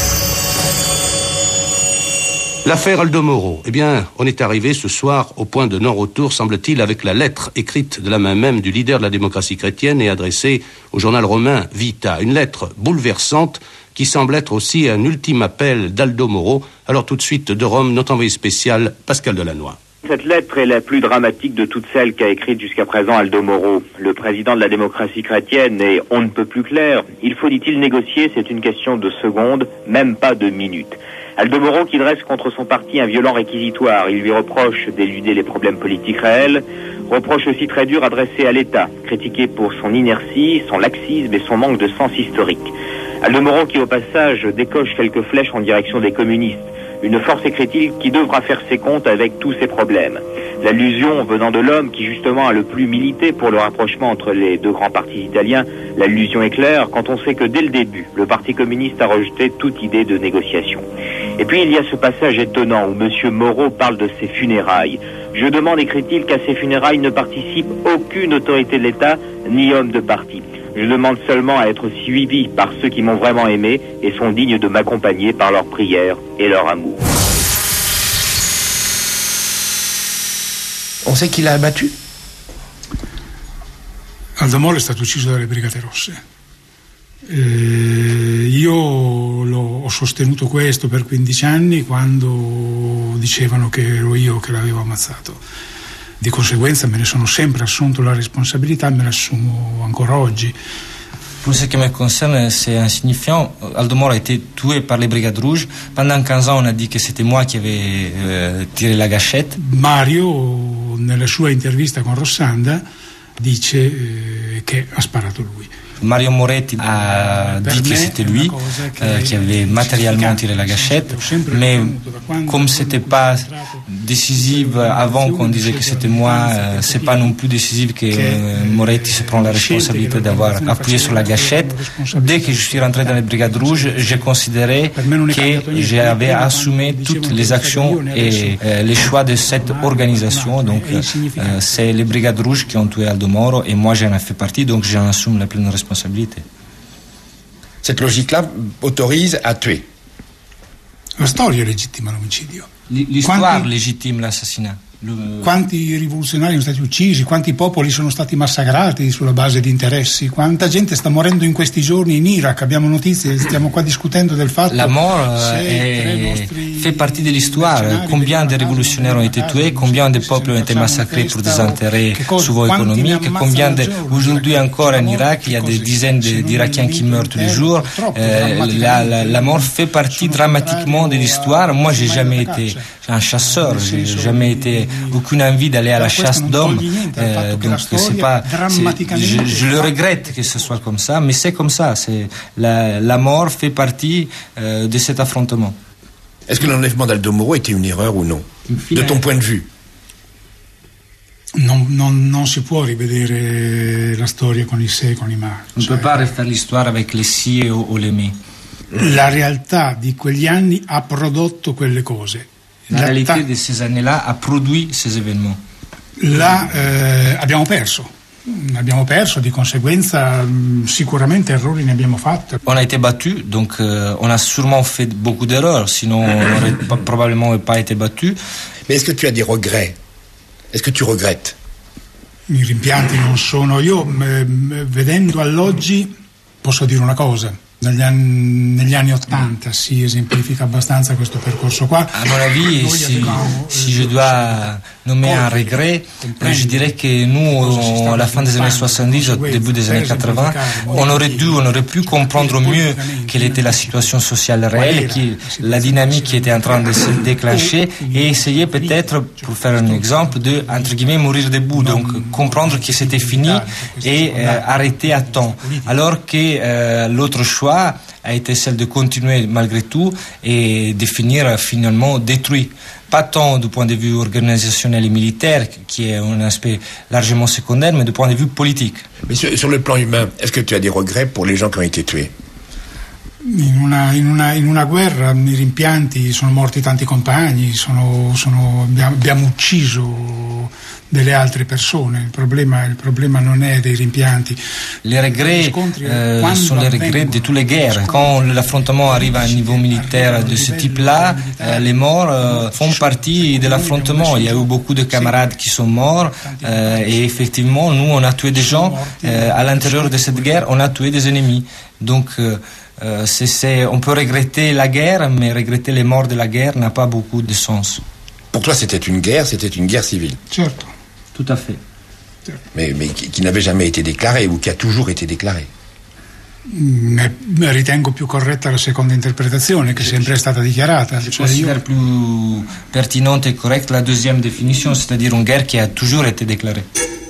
S21: L'affaire Aldo Moro, eh bien, on est arrivé ce soir au point de non-retour, semble-t-il, avec la lettre écrite de la main même du leader de la démocratie chrétienne et adressée au journal romain Vita. Une lettre bouleversante qui semble être aussi un ultime appel d'Aldo Moro. Alors tout de suite, de Rome, notre envoyé spécial, Pascal Delannoy.
S22: Cette lettre est la plus dramatique de toutes celles qu'a écrites jusqu'à présent Aldo Moro. Le président de la démocratie chrétienne est on ne peut plus clair. Il faut, dit-il, négocier, c'est une question de secondes, même pas de minutes. Aldo Moro qui dresse contre son parti un violent réquisitoire. Il lui reproche d'éluder les problèmes politiques réels, reproche aussi très dur adressé à l'État, critiqué pour son inertie, son laxisme et son manque de sens historique. Aldo Moro qui au passage décoche quelques flèches en direction des communistes. Une force, écrit-il, qui devra faire ses comptes avec tous ses problèmes. L'allusion venant de l'homme qui justement a le plus milité pour le rapprochement entre les deux grands partis italiens, l'allusion est claire quand on sait que dès le début, le Parti communiste a rejeté toute idée de négociation. Et puis il y a ce passage étonnant où M. Moro parle de ses funérailles. Je demande, écrit-il, qu'à ces funérailles ne participe aucune autorité de l'État ni homme de parti. Je demande seulement à être suivi par ceux qui m'ont vraiment aimé et sont dignes de m'accompagner par leur prière et leur amour.
S1: On sait chi l'ha abbattu?
S15: Aldo Moro è stato ucciso dalle Brigate Rosse. Eh, io l'ho, ho sostenuto questo per quindici anni quando dicevano che ero io che l'avevo ammazzato. Di conseguenza me ne sono sempre assunto la responsabilità e me l'assumo ancora oggi.
S10: Pour ce qui me concerne, c'est insignifiant. Aldo Moro a été tué par les Brigades Rouges. Pendant quinze ans, on a dit que c'était moi qui avais euh, tiré la gâchette.
S15: Mario, nella sua intervista con Rossanda, dice eh, che ha sparato lui.
S10: Mario Moretti a dit que c'était lui euh, qui avait matériellement tiré la gâchette, mais comme c'était pas décisif avant qu'on disait que c'était moi, euh, c'est pas non plus décisif que euh, Moretti se prend la responsabilité d'avoir appuyé sur la gâchette. Dès que je suis rentré dans les Brigades Rouges, j'ai considéré que j'avais assumé toutes les actions et euh, les choix de cette organisation. Donc euh, c'est les Brigades Rouges qui ont tué Aldo Moro et moi j'en ai fait partie, donc j'en assume la pleine responsabilité.
S1: Cette logique-là autorise à tuer.
S15: La storia legittima l'omicidio.
S10: L'histoire quanti, légitime l'assassinat.
S15: Quanti rivoluzionari sono stati uccisi, quanti popoli sono stati massacrati sulla base di interessi, quanta gente sta morendo in questi giorni in Iraq, abbiamo notizie, stiamo qua discutendo del fatto.
S10: La mort est, fait partie de l'histoire. Combien de révolutionnaires ont été tués, combien de peuples ont été massacrés pour des intérêts souvent économiques, combien de, aujourd'hui encore en Irak, il y a des dizaines d'Irakiens qui meurent tous les jours. Euh, la, la, la mort fait partie dramatiquement de l'histoire. Moi, j'ai jamais été un chasseur, j'ai jamais été aucune envie d'aller à la chasse d'hommes, euh, donc c'est pas, c'est, je, je le regrette que ce soit comme ça, mais c'est comme ça, c'est, la, la mort fait partie euh, de cet affrontement.
S1: Est-ce que l'enlèvement d'Aldo Moro était une erreur ou non, de ton point de vue?
S15: Non, non, non si può rivedere la storia con i se e con i ma.
S10: On ne peut pas refaire l'histoire avec les si o, o les mais.
S15: La realtà di quegli anni ha prodotto quelle cose.
S10: La réalité de ces années-là a produit ces événements.
S15: Là eh, abbiamo perso, abbiamo perso, di conseguenza mh, sicuramente errori ne abbiamo fatti.
S10: On a été battu, donc euh, on a sûrement fait beaucoup d'erreurs, sinon on n'aurait pas, probablement pas été battu.
S1: Mais est-ce que tu as des regrets? Est-ce que tu regrettes?
S15: I rimpianti non sono io, m- vedendo all'oggi posso dire una cosa. Negli anni, negli anni ottanta si esemplifica abbastanza questo percorso qua.
S10: À mon avis, si, si je dois nommer un regret, je dirais que nous, à la fin des années soixante-dix, au début des années quatre-vingts, on aurait dû, on aurait pu comprendre mieux quelle était la situation sociale réelle, qui, la dynamique qui était en train de se déclencher, et essayer peut-être, pour faire un exemple, de, entre guillemets, mourir debout, donc comprendre que c'était fini et euh, arrêter à temps. Alors que euh, l'autre choix a été celle de continuer malgré tout et de finir finalement détruit. Pas tant du point de vue organisationnel et militaire, qui est un aspect largement secondaire, mais du point de vue politique.
S1: Mais sur, sur le plan humain, est-ce que tu as des regrets pour les gens qui ont été tués?
S15: In una, in, una, in una guerra i rimpianti, sono morti tanti compagni, sono, sono, abbiamo ucciso delle altre persone. Il problema, il problema non è dei rimpianti.
S10: Les regrets euh, sont les regrets de toutes les guerres. Quand l'affrontement arrive à un niveau militaire de ce type-là, euh, les morts euh, font partie de l'affrontement. Il y a eu beaucoup de camarades qui sont morts euh, et effectivement, nous, on a tué des gens. Euh, à l'intérieur de cette guerre, on a tué des ennemis. Donc, euh, Euh, c'est, c'est, on peut regretter la guerre, mais regretter les morts de la guerre n'a pas beaucoup de sens.
S1: Pour toi, c'était une guerre, c'était une guerre civile.
S15: Certo.
S10: Tout à fait.
S1: Mais, mais qui, qui n'avait jamais été déclarée ou qui a toujours été déclarée.
S15: Ne ritengo più corretta la seconda interpretazione, che sempre è stata dichiarata.
S10: Je considère plus pertinente et correcte la deuxième définition, c'est-à-dire une guerre qui a toujours été déclarée.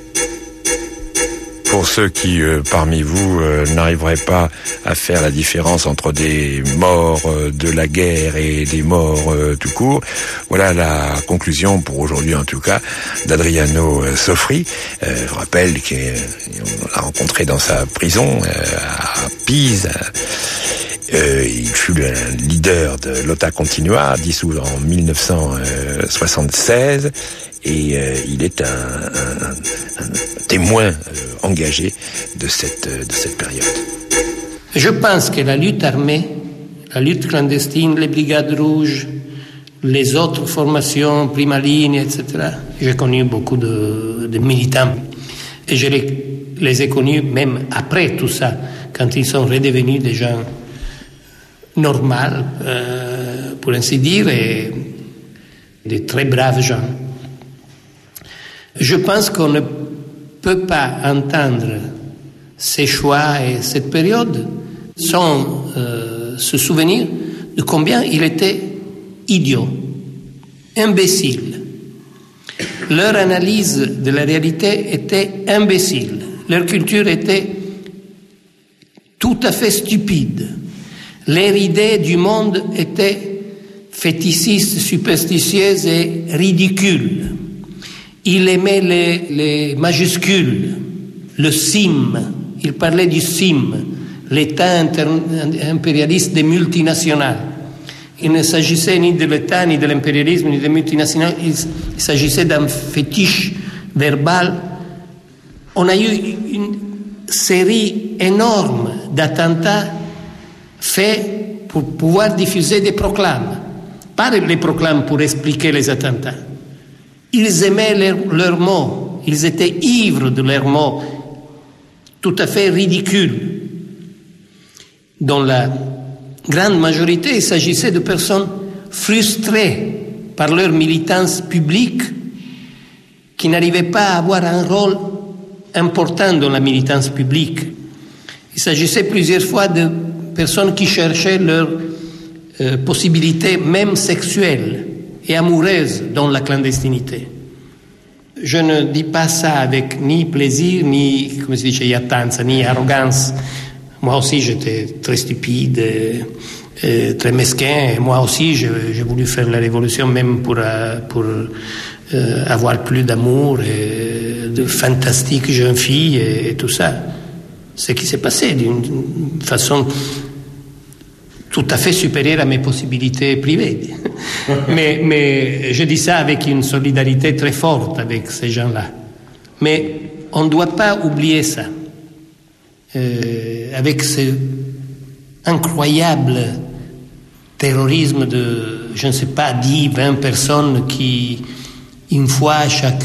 S3: Pour ceux qui, euh, parmi vous, euh, n'arriveraient pas à faire la différence entre des morts euh, de la guerre et des morts euh, tout court, voilà la conclusion, pour aujourd'hui en tout cas, d'Adriano euh, Sofri. Euh, je rappelle qu'on l'a rencontré dans sa prison euh, à Pise. Euh, il fut le leader de Lotta Continua, dissous en mille neuf cent soixante-seize, et euh, il est un, un, un, un témoin euh, engagé de cette, de cette période.
S11: Je pense que la lutte armée, la lutte clandestine, les brigades rouges, les autres formations, prima ligne, et cetera, j'ai connu beaucoup de, de militants, et je les, les ai connus même après tout ça, quand ils sont redevenus des gens normaux, euh, pour ainsi dire, et de très braves gens. Je pense qu'on ne peut pas entendre ces choix et cette période sans euh, se souvenir de combien il était idiot, imbécile. Leur analyse de la réalité était imbécile. Leur culture était tout à fait stupide. Leur idée du monde était fétichiste, superstitieuse et ridicule. Il aimait les, les majuscules, le sim, il parlait du sim, l'État inter, impérialiste des multinationales. Il ne s'agissait ni de l'État, ni de l'impérialisme, ni des multinationales, il, il s'agissait d'un fétiche verbal. On a eu une série énorme d'attentats faits pour pouvoir diffuser des proclames. Pas les proclames pour expliquer les attentats. Ils aimaient leurs leur mots, ils étaient ivres de leurs mots, tout à fait ridicules. Dans la grande majorité, il s'agissait de personnes frustrées par leur militance publique, qui n'arrivaient pas à avoir un rôle important dans la militance publique. Il s'agissait plusieurs fois de personnes qui cherchaient leur euh, possibilité même sexuelle et amoureuse dans la clandestinité. Je ne dis pas ça avec ni plaisir, ni, come si dice, iattanza, ni arrogance. Moi aussi, j'étais très stupide, et, et très mesquin. Et moi aussi, j'ai, j'ai voulu faire la révolution même pour, pour euh, avoir plus d'amour et de fantastiques jeunes filles et, et tout ça. Ce qui s'est passé d'une façon tout à fait supérieure à mes possibilités privées. mais, mais je dis ça avec une solidarité très forte avec ces gens-là. Mais on ne doit pas oublier ça. Euh, avec ce incroyable terrorisme de, je ne sais pas, dix, vingt personnes qui, une fois chaque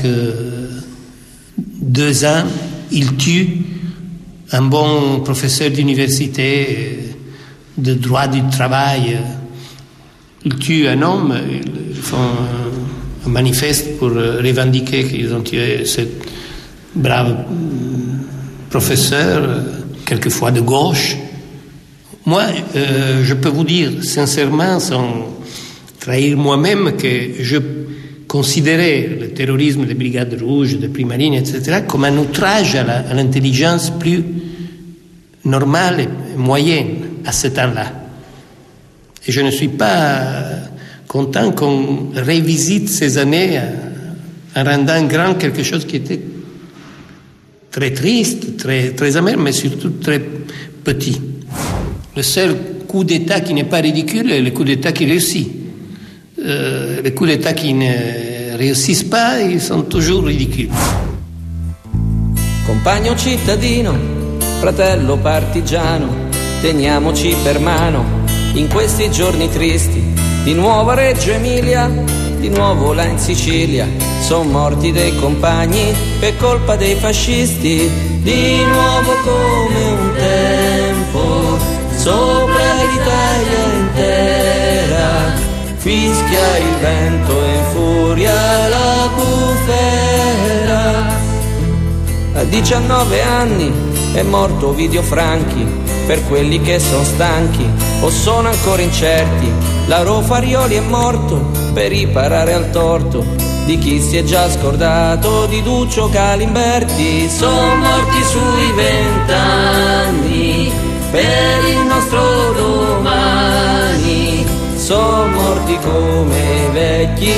S11: deux ans, ils tuent un bon professeur d'université de droit du travail. Ils tuent un homme, ils font un manifeste pour revendiquer qu'ils ont tué ce brave professeur, quelquefois de gauche. Moi, euh, je peux vous dire sincèrement, sans trahir moi-même, que je considérais le terrorisme des Brigades Rouges, des Primarines, et cetera, comme un outrage à, la, à l'intelligence plus normale et moyenne à ce temps-là. Et je ne suis pas content qu'on révisite ces années en rendant grand quelque chose qui était très triste, très, très amer, mais surtout très petit. Le seul coup d'État qui n'est pas ridicule est le coup d'État qui réussit. Euh, les coups d'État qui ne réussissent pas, ils sont toujours ridicoles.
S2: Compagno cittadino, fratello partigiano, teniamoci per mano in questi giorni tristi. Di nuovo a Reggio Emilia, di nuovo là in Sicilia, son morti dei compagni per colpa dei fascisti. Di nuovo come un tempo, sopra l'Italia intera, fischia il vento e infuria la bufera. A diciannove anni è morto Ovidio Franchi, per quelli che sono stanchi o sono ancora incerti. Lauro Farioli è morto per riparare al torto di chi si è già scordato di Duccio Calimberti. Sono morti sui vent'anni per il nostro domani, sono morti come i vecchi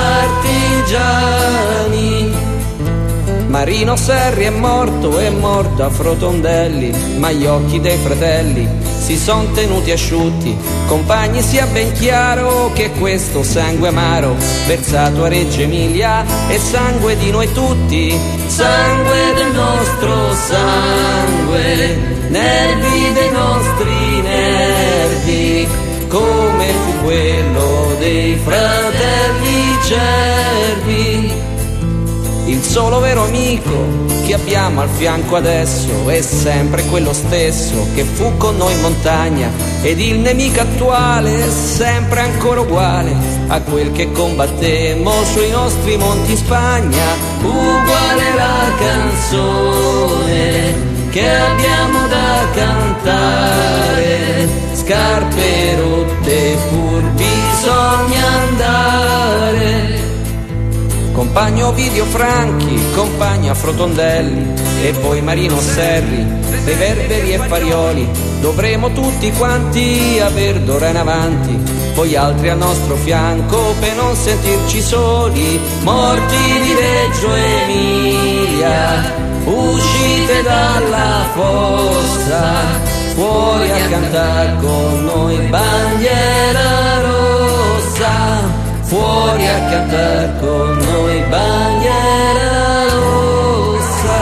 S2: partigiani. Marino Serri è morto, è morto a Frotondelli, ma gli occhi dei fratelli si son tenuti asciutti. Compagni, sia ben chiaro che questo sangue amaro versato a Reggio Emilia è sangue di noi tutti, sangue del nostro sangue, nervi dei nostri nervi, come fu quello dei fratelli Cervi. Il solo vero amico che abbiamo al fianco adesso è sempre quello stesso che fu con noi in montagna, ed il nemico attuale è sempre ancora uguale a quel che combattemmo sui nostri monti in Spagna. Uguale la canzone che abbiamo da cantare, scarpe rotte pur bisogna andare. Compagno Ovidio Franchi, compagno Frotondelli e poi Marino Serri, Reverberi e Farioli, dovremo tutti quanti aver d'ora in avanti poi altri al nostro fianco per non sentirci soli. Morti di Reggio Emilia, uscite dalla fossa, fuori a cantare con noi bandiera rossa, fuori a cantare con noi bandiera rossa.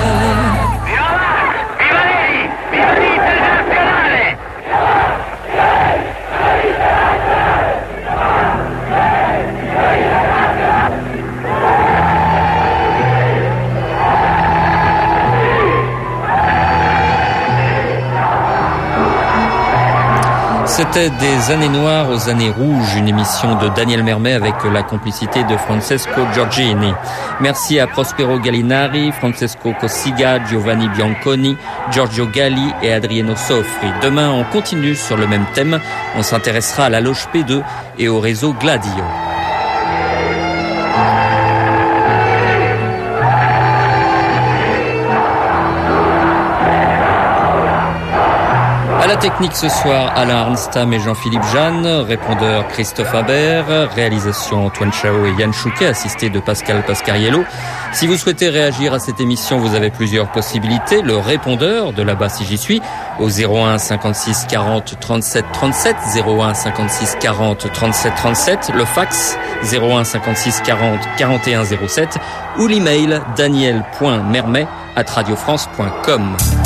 S19: Viva lei! Viva l'Internazionale!
S5: C'était des années noires aux années rouges, une émission de Daniel Mermet avec la complicité de Francesco Giorgini. Merci à Prospero Gallinari, Francesco Cossiga, Giovanni Bianconi, Giorgio Galli et Adriano Sofri. Demain, on continue sur le même thème. On s'intéressera à la loge P deux et au réseau Gladio. À la technique ce soir, Alain Arnstam et Jean-Philippe Jeanne, répondeur Christophe Habert, réalisation Antoine Chao et Yann Chouquet, assisté de Pascal Pascariello. Si vous souhaitez réagir à cette émission, vous avez plusieurs possibilités. Le répondeur de là-bas si j'y suis, au zéro un cinquante-six quarante trente-sept trente-sept, zéro un cinquante-six quarante trente-sept trente-sept, le fax zéro un cinquante-six quarante quarante et un zéro sept ou l'email daniel point mermet arobase radiofrance point com.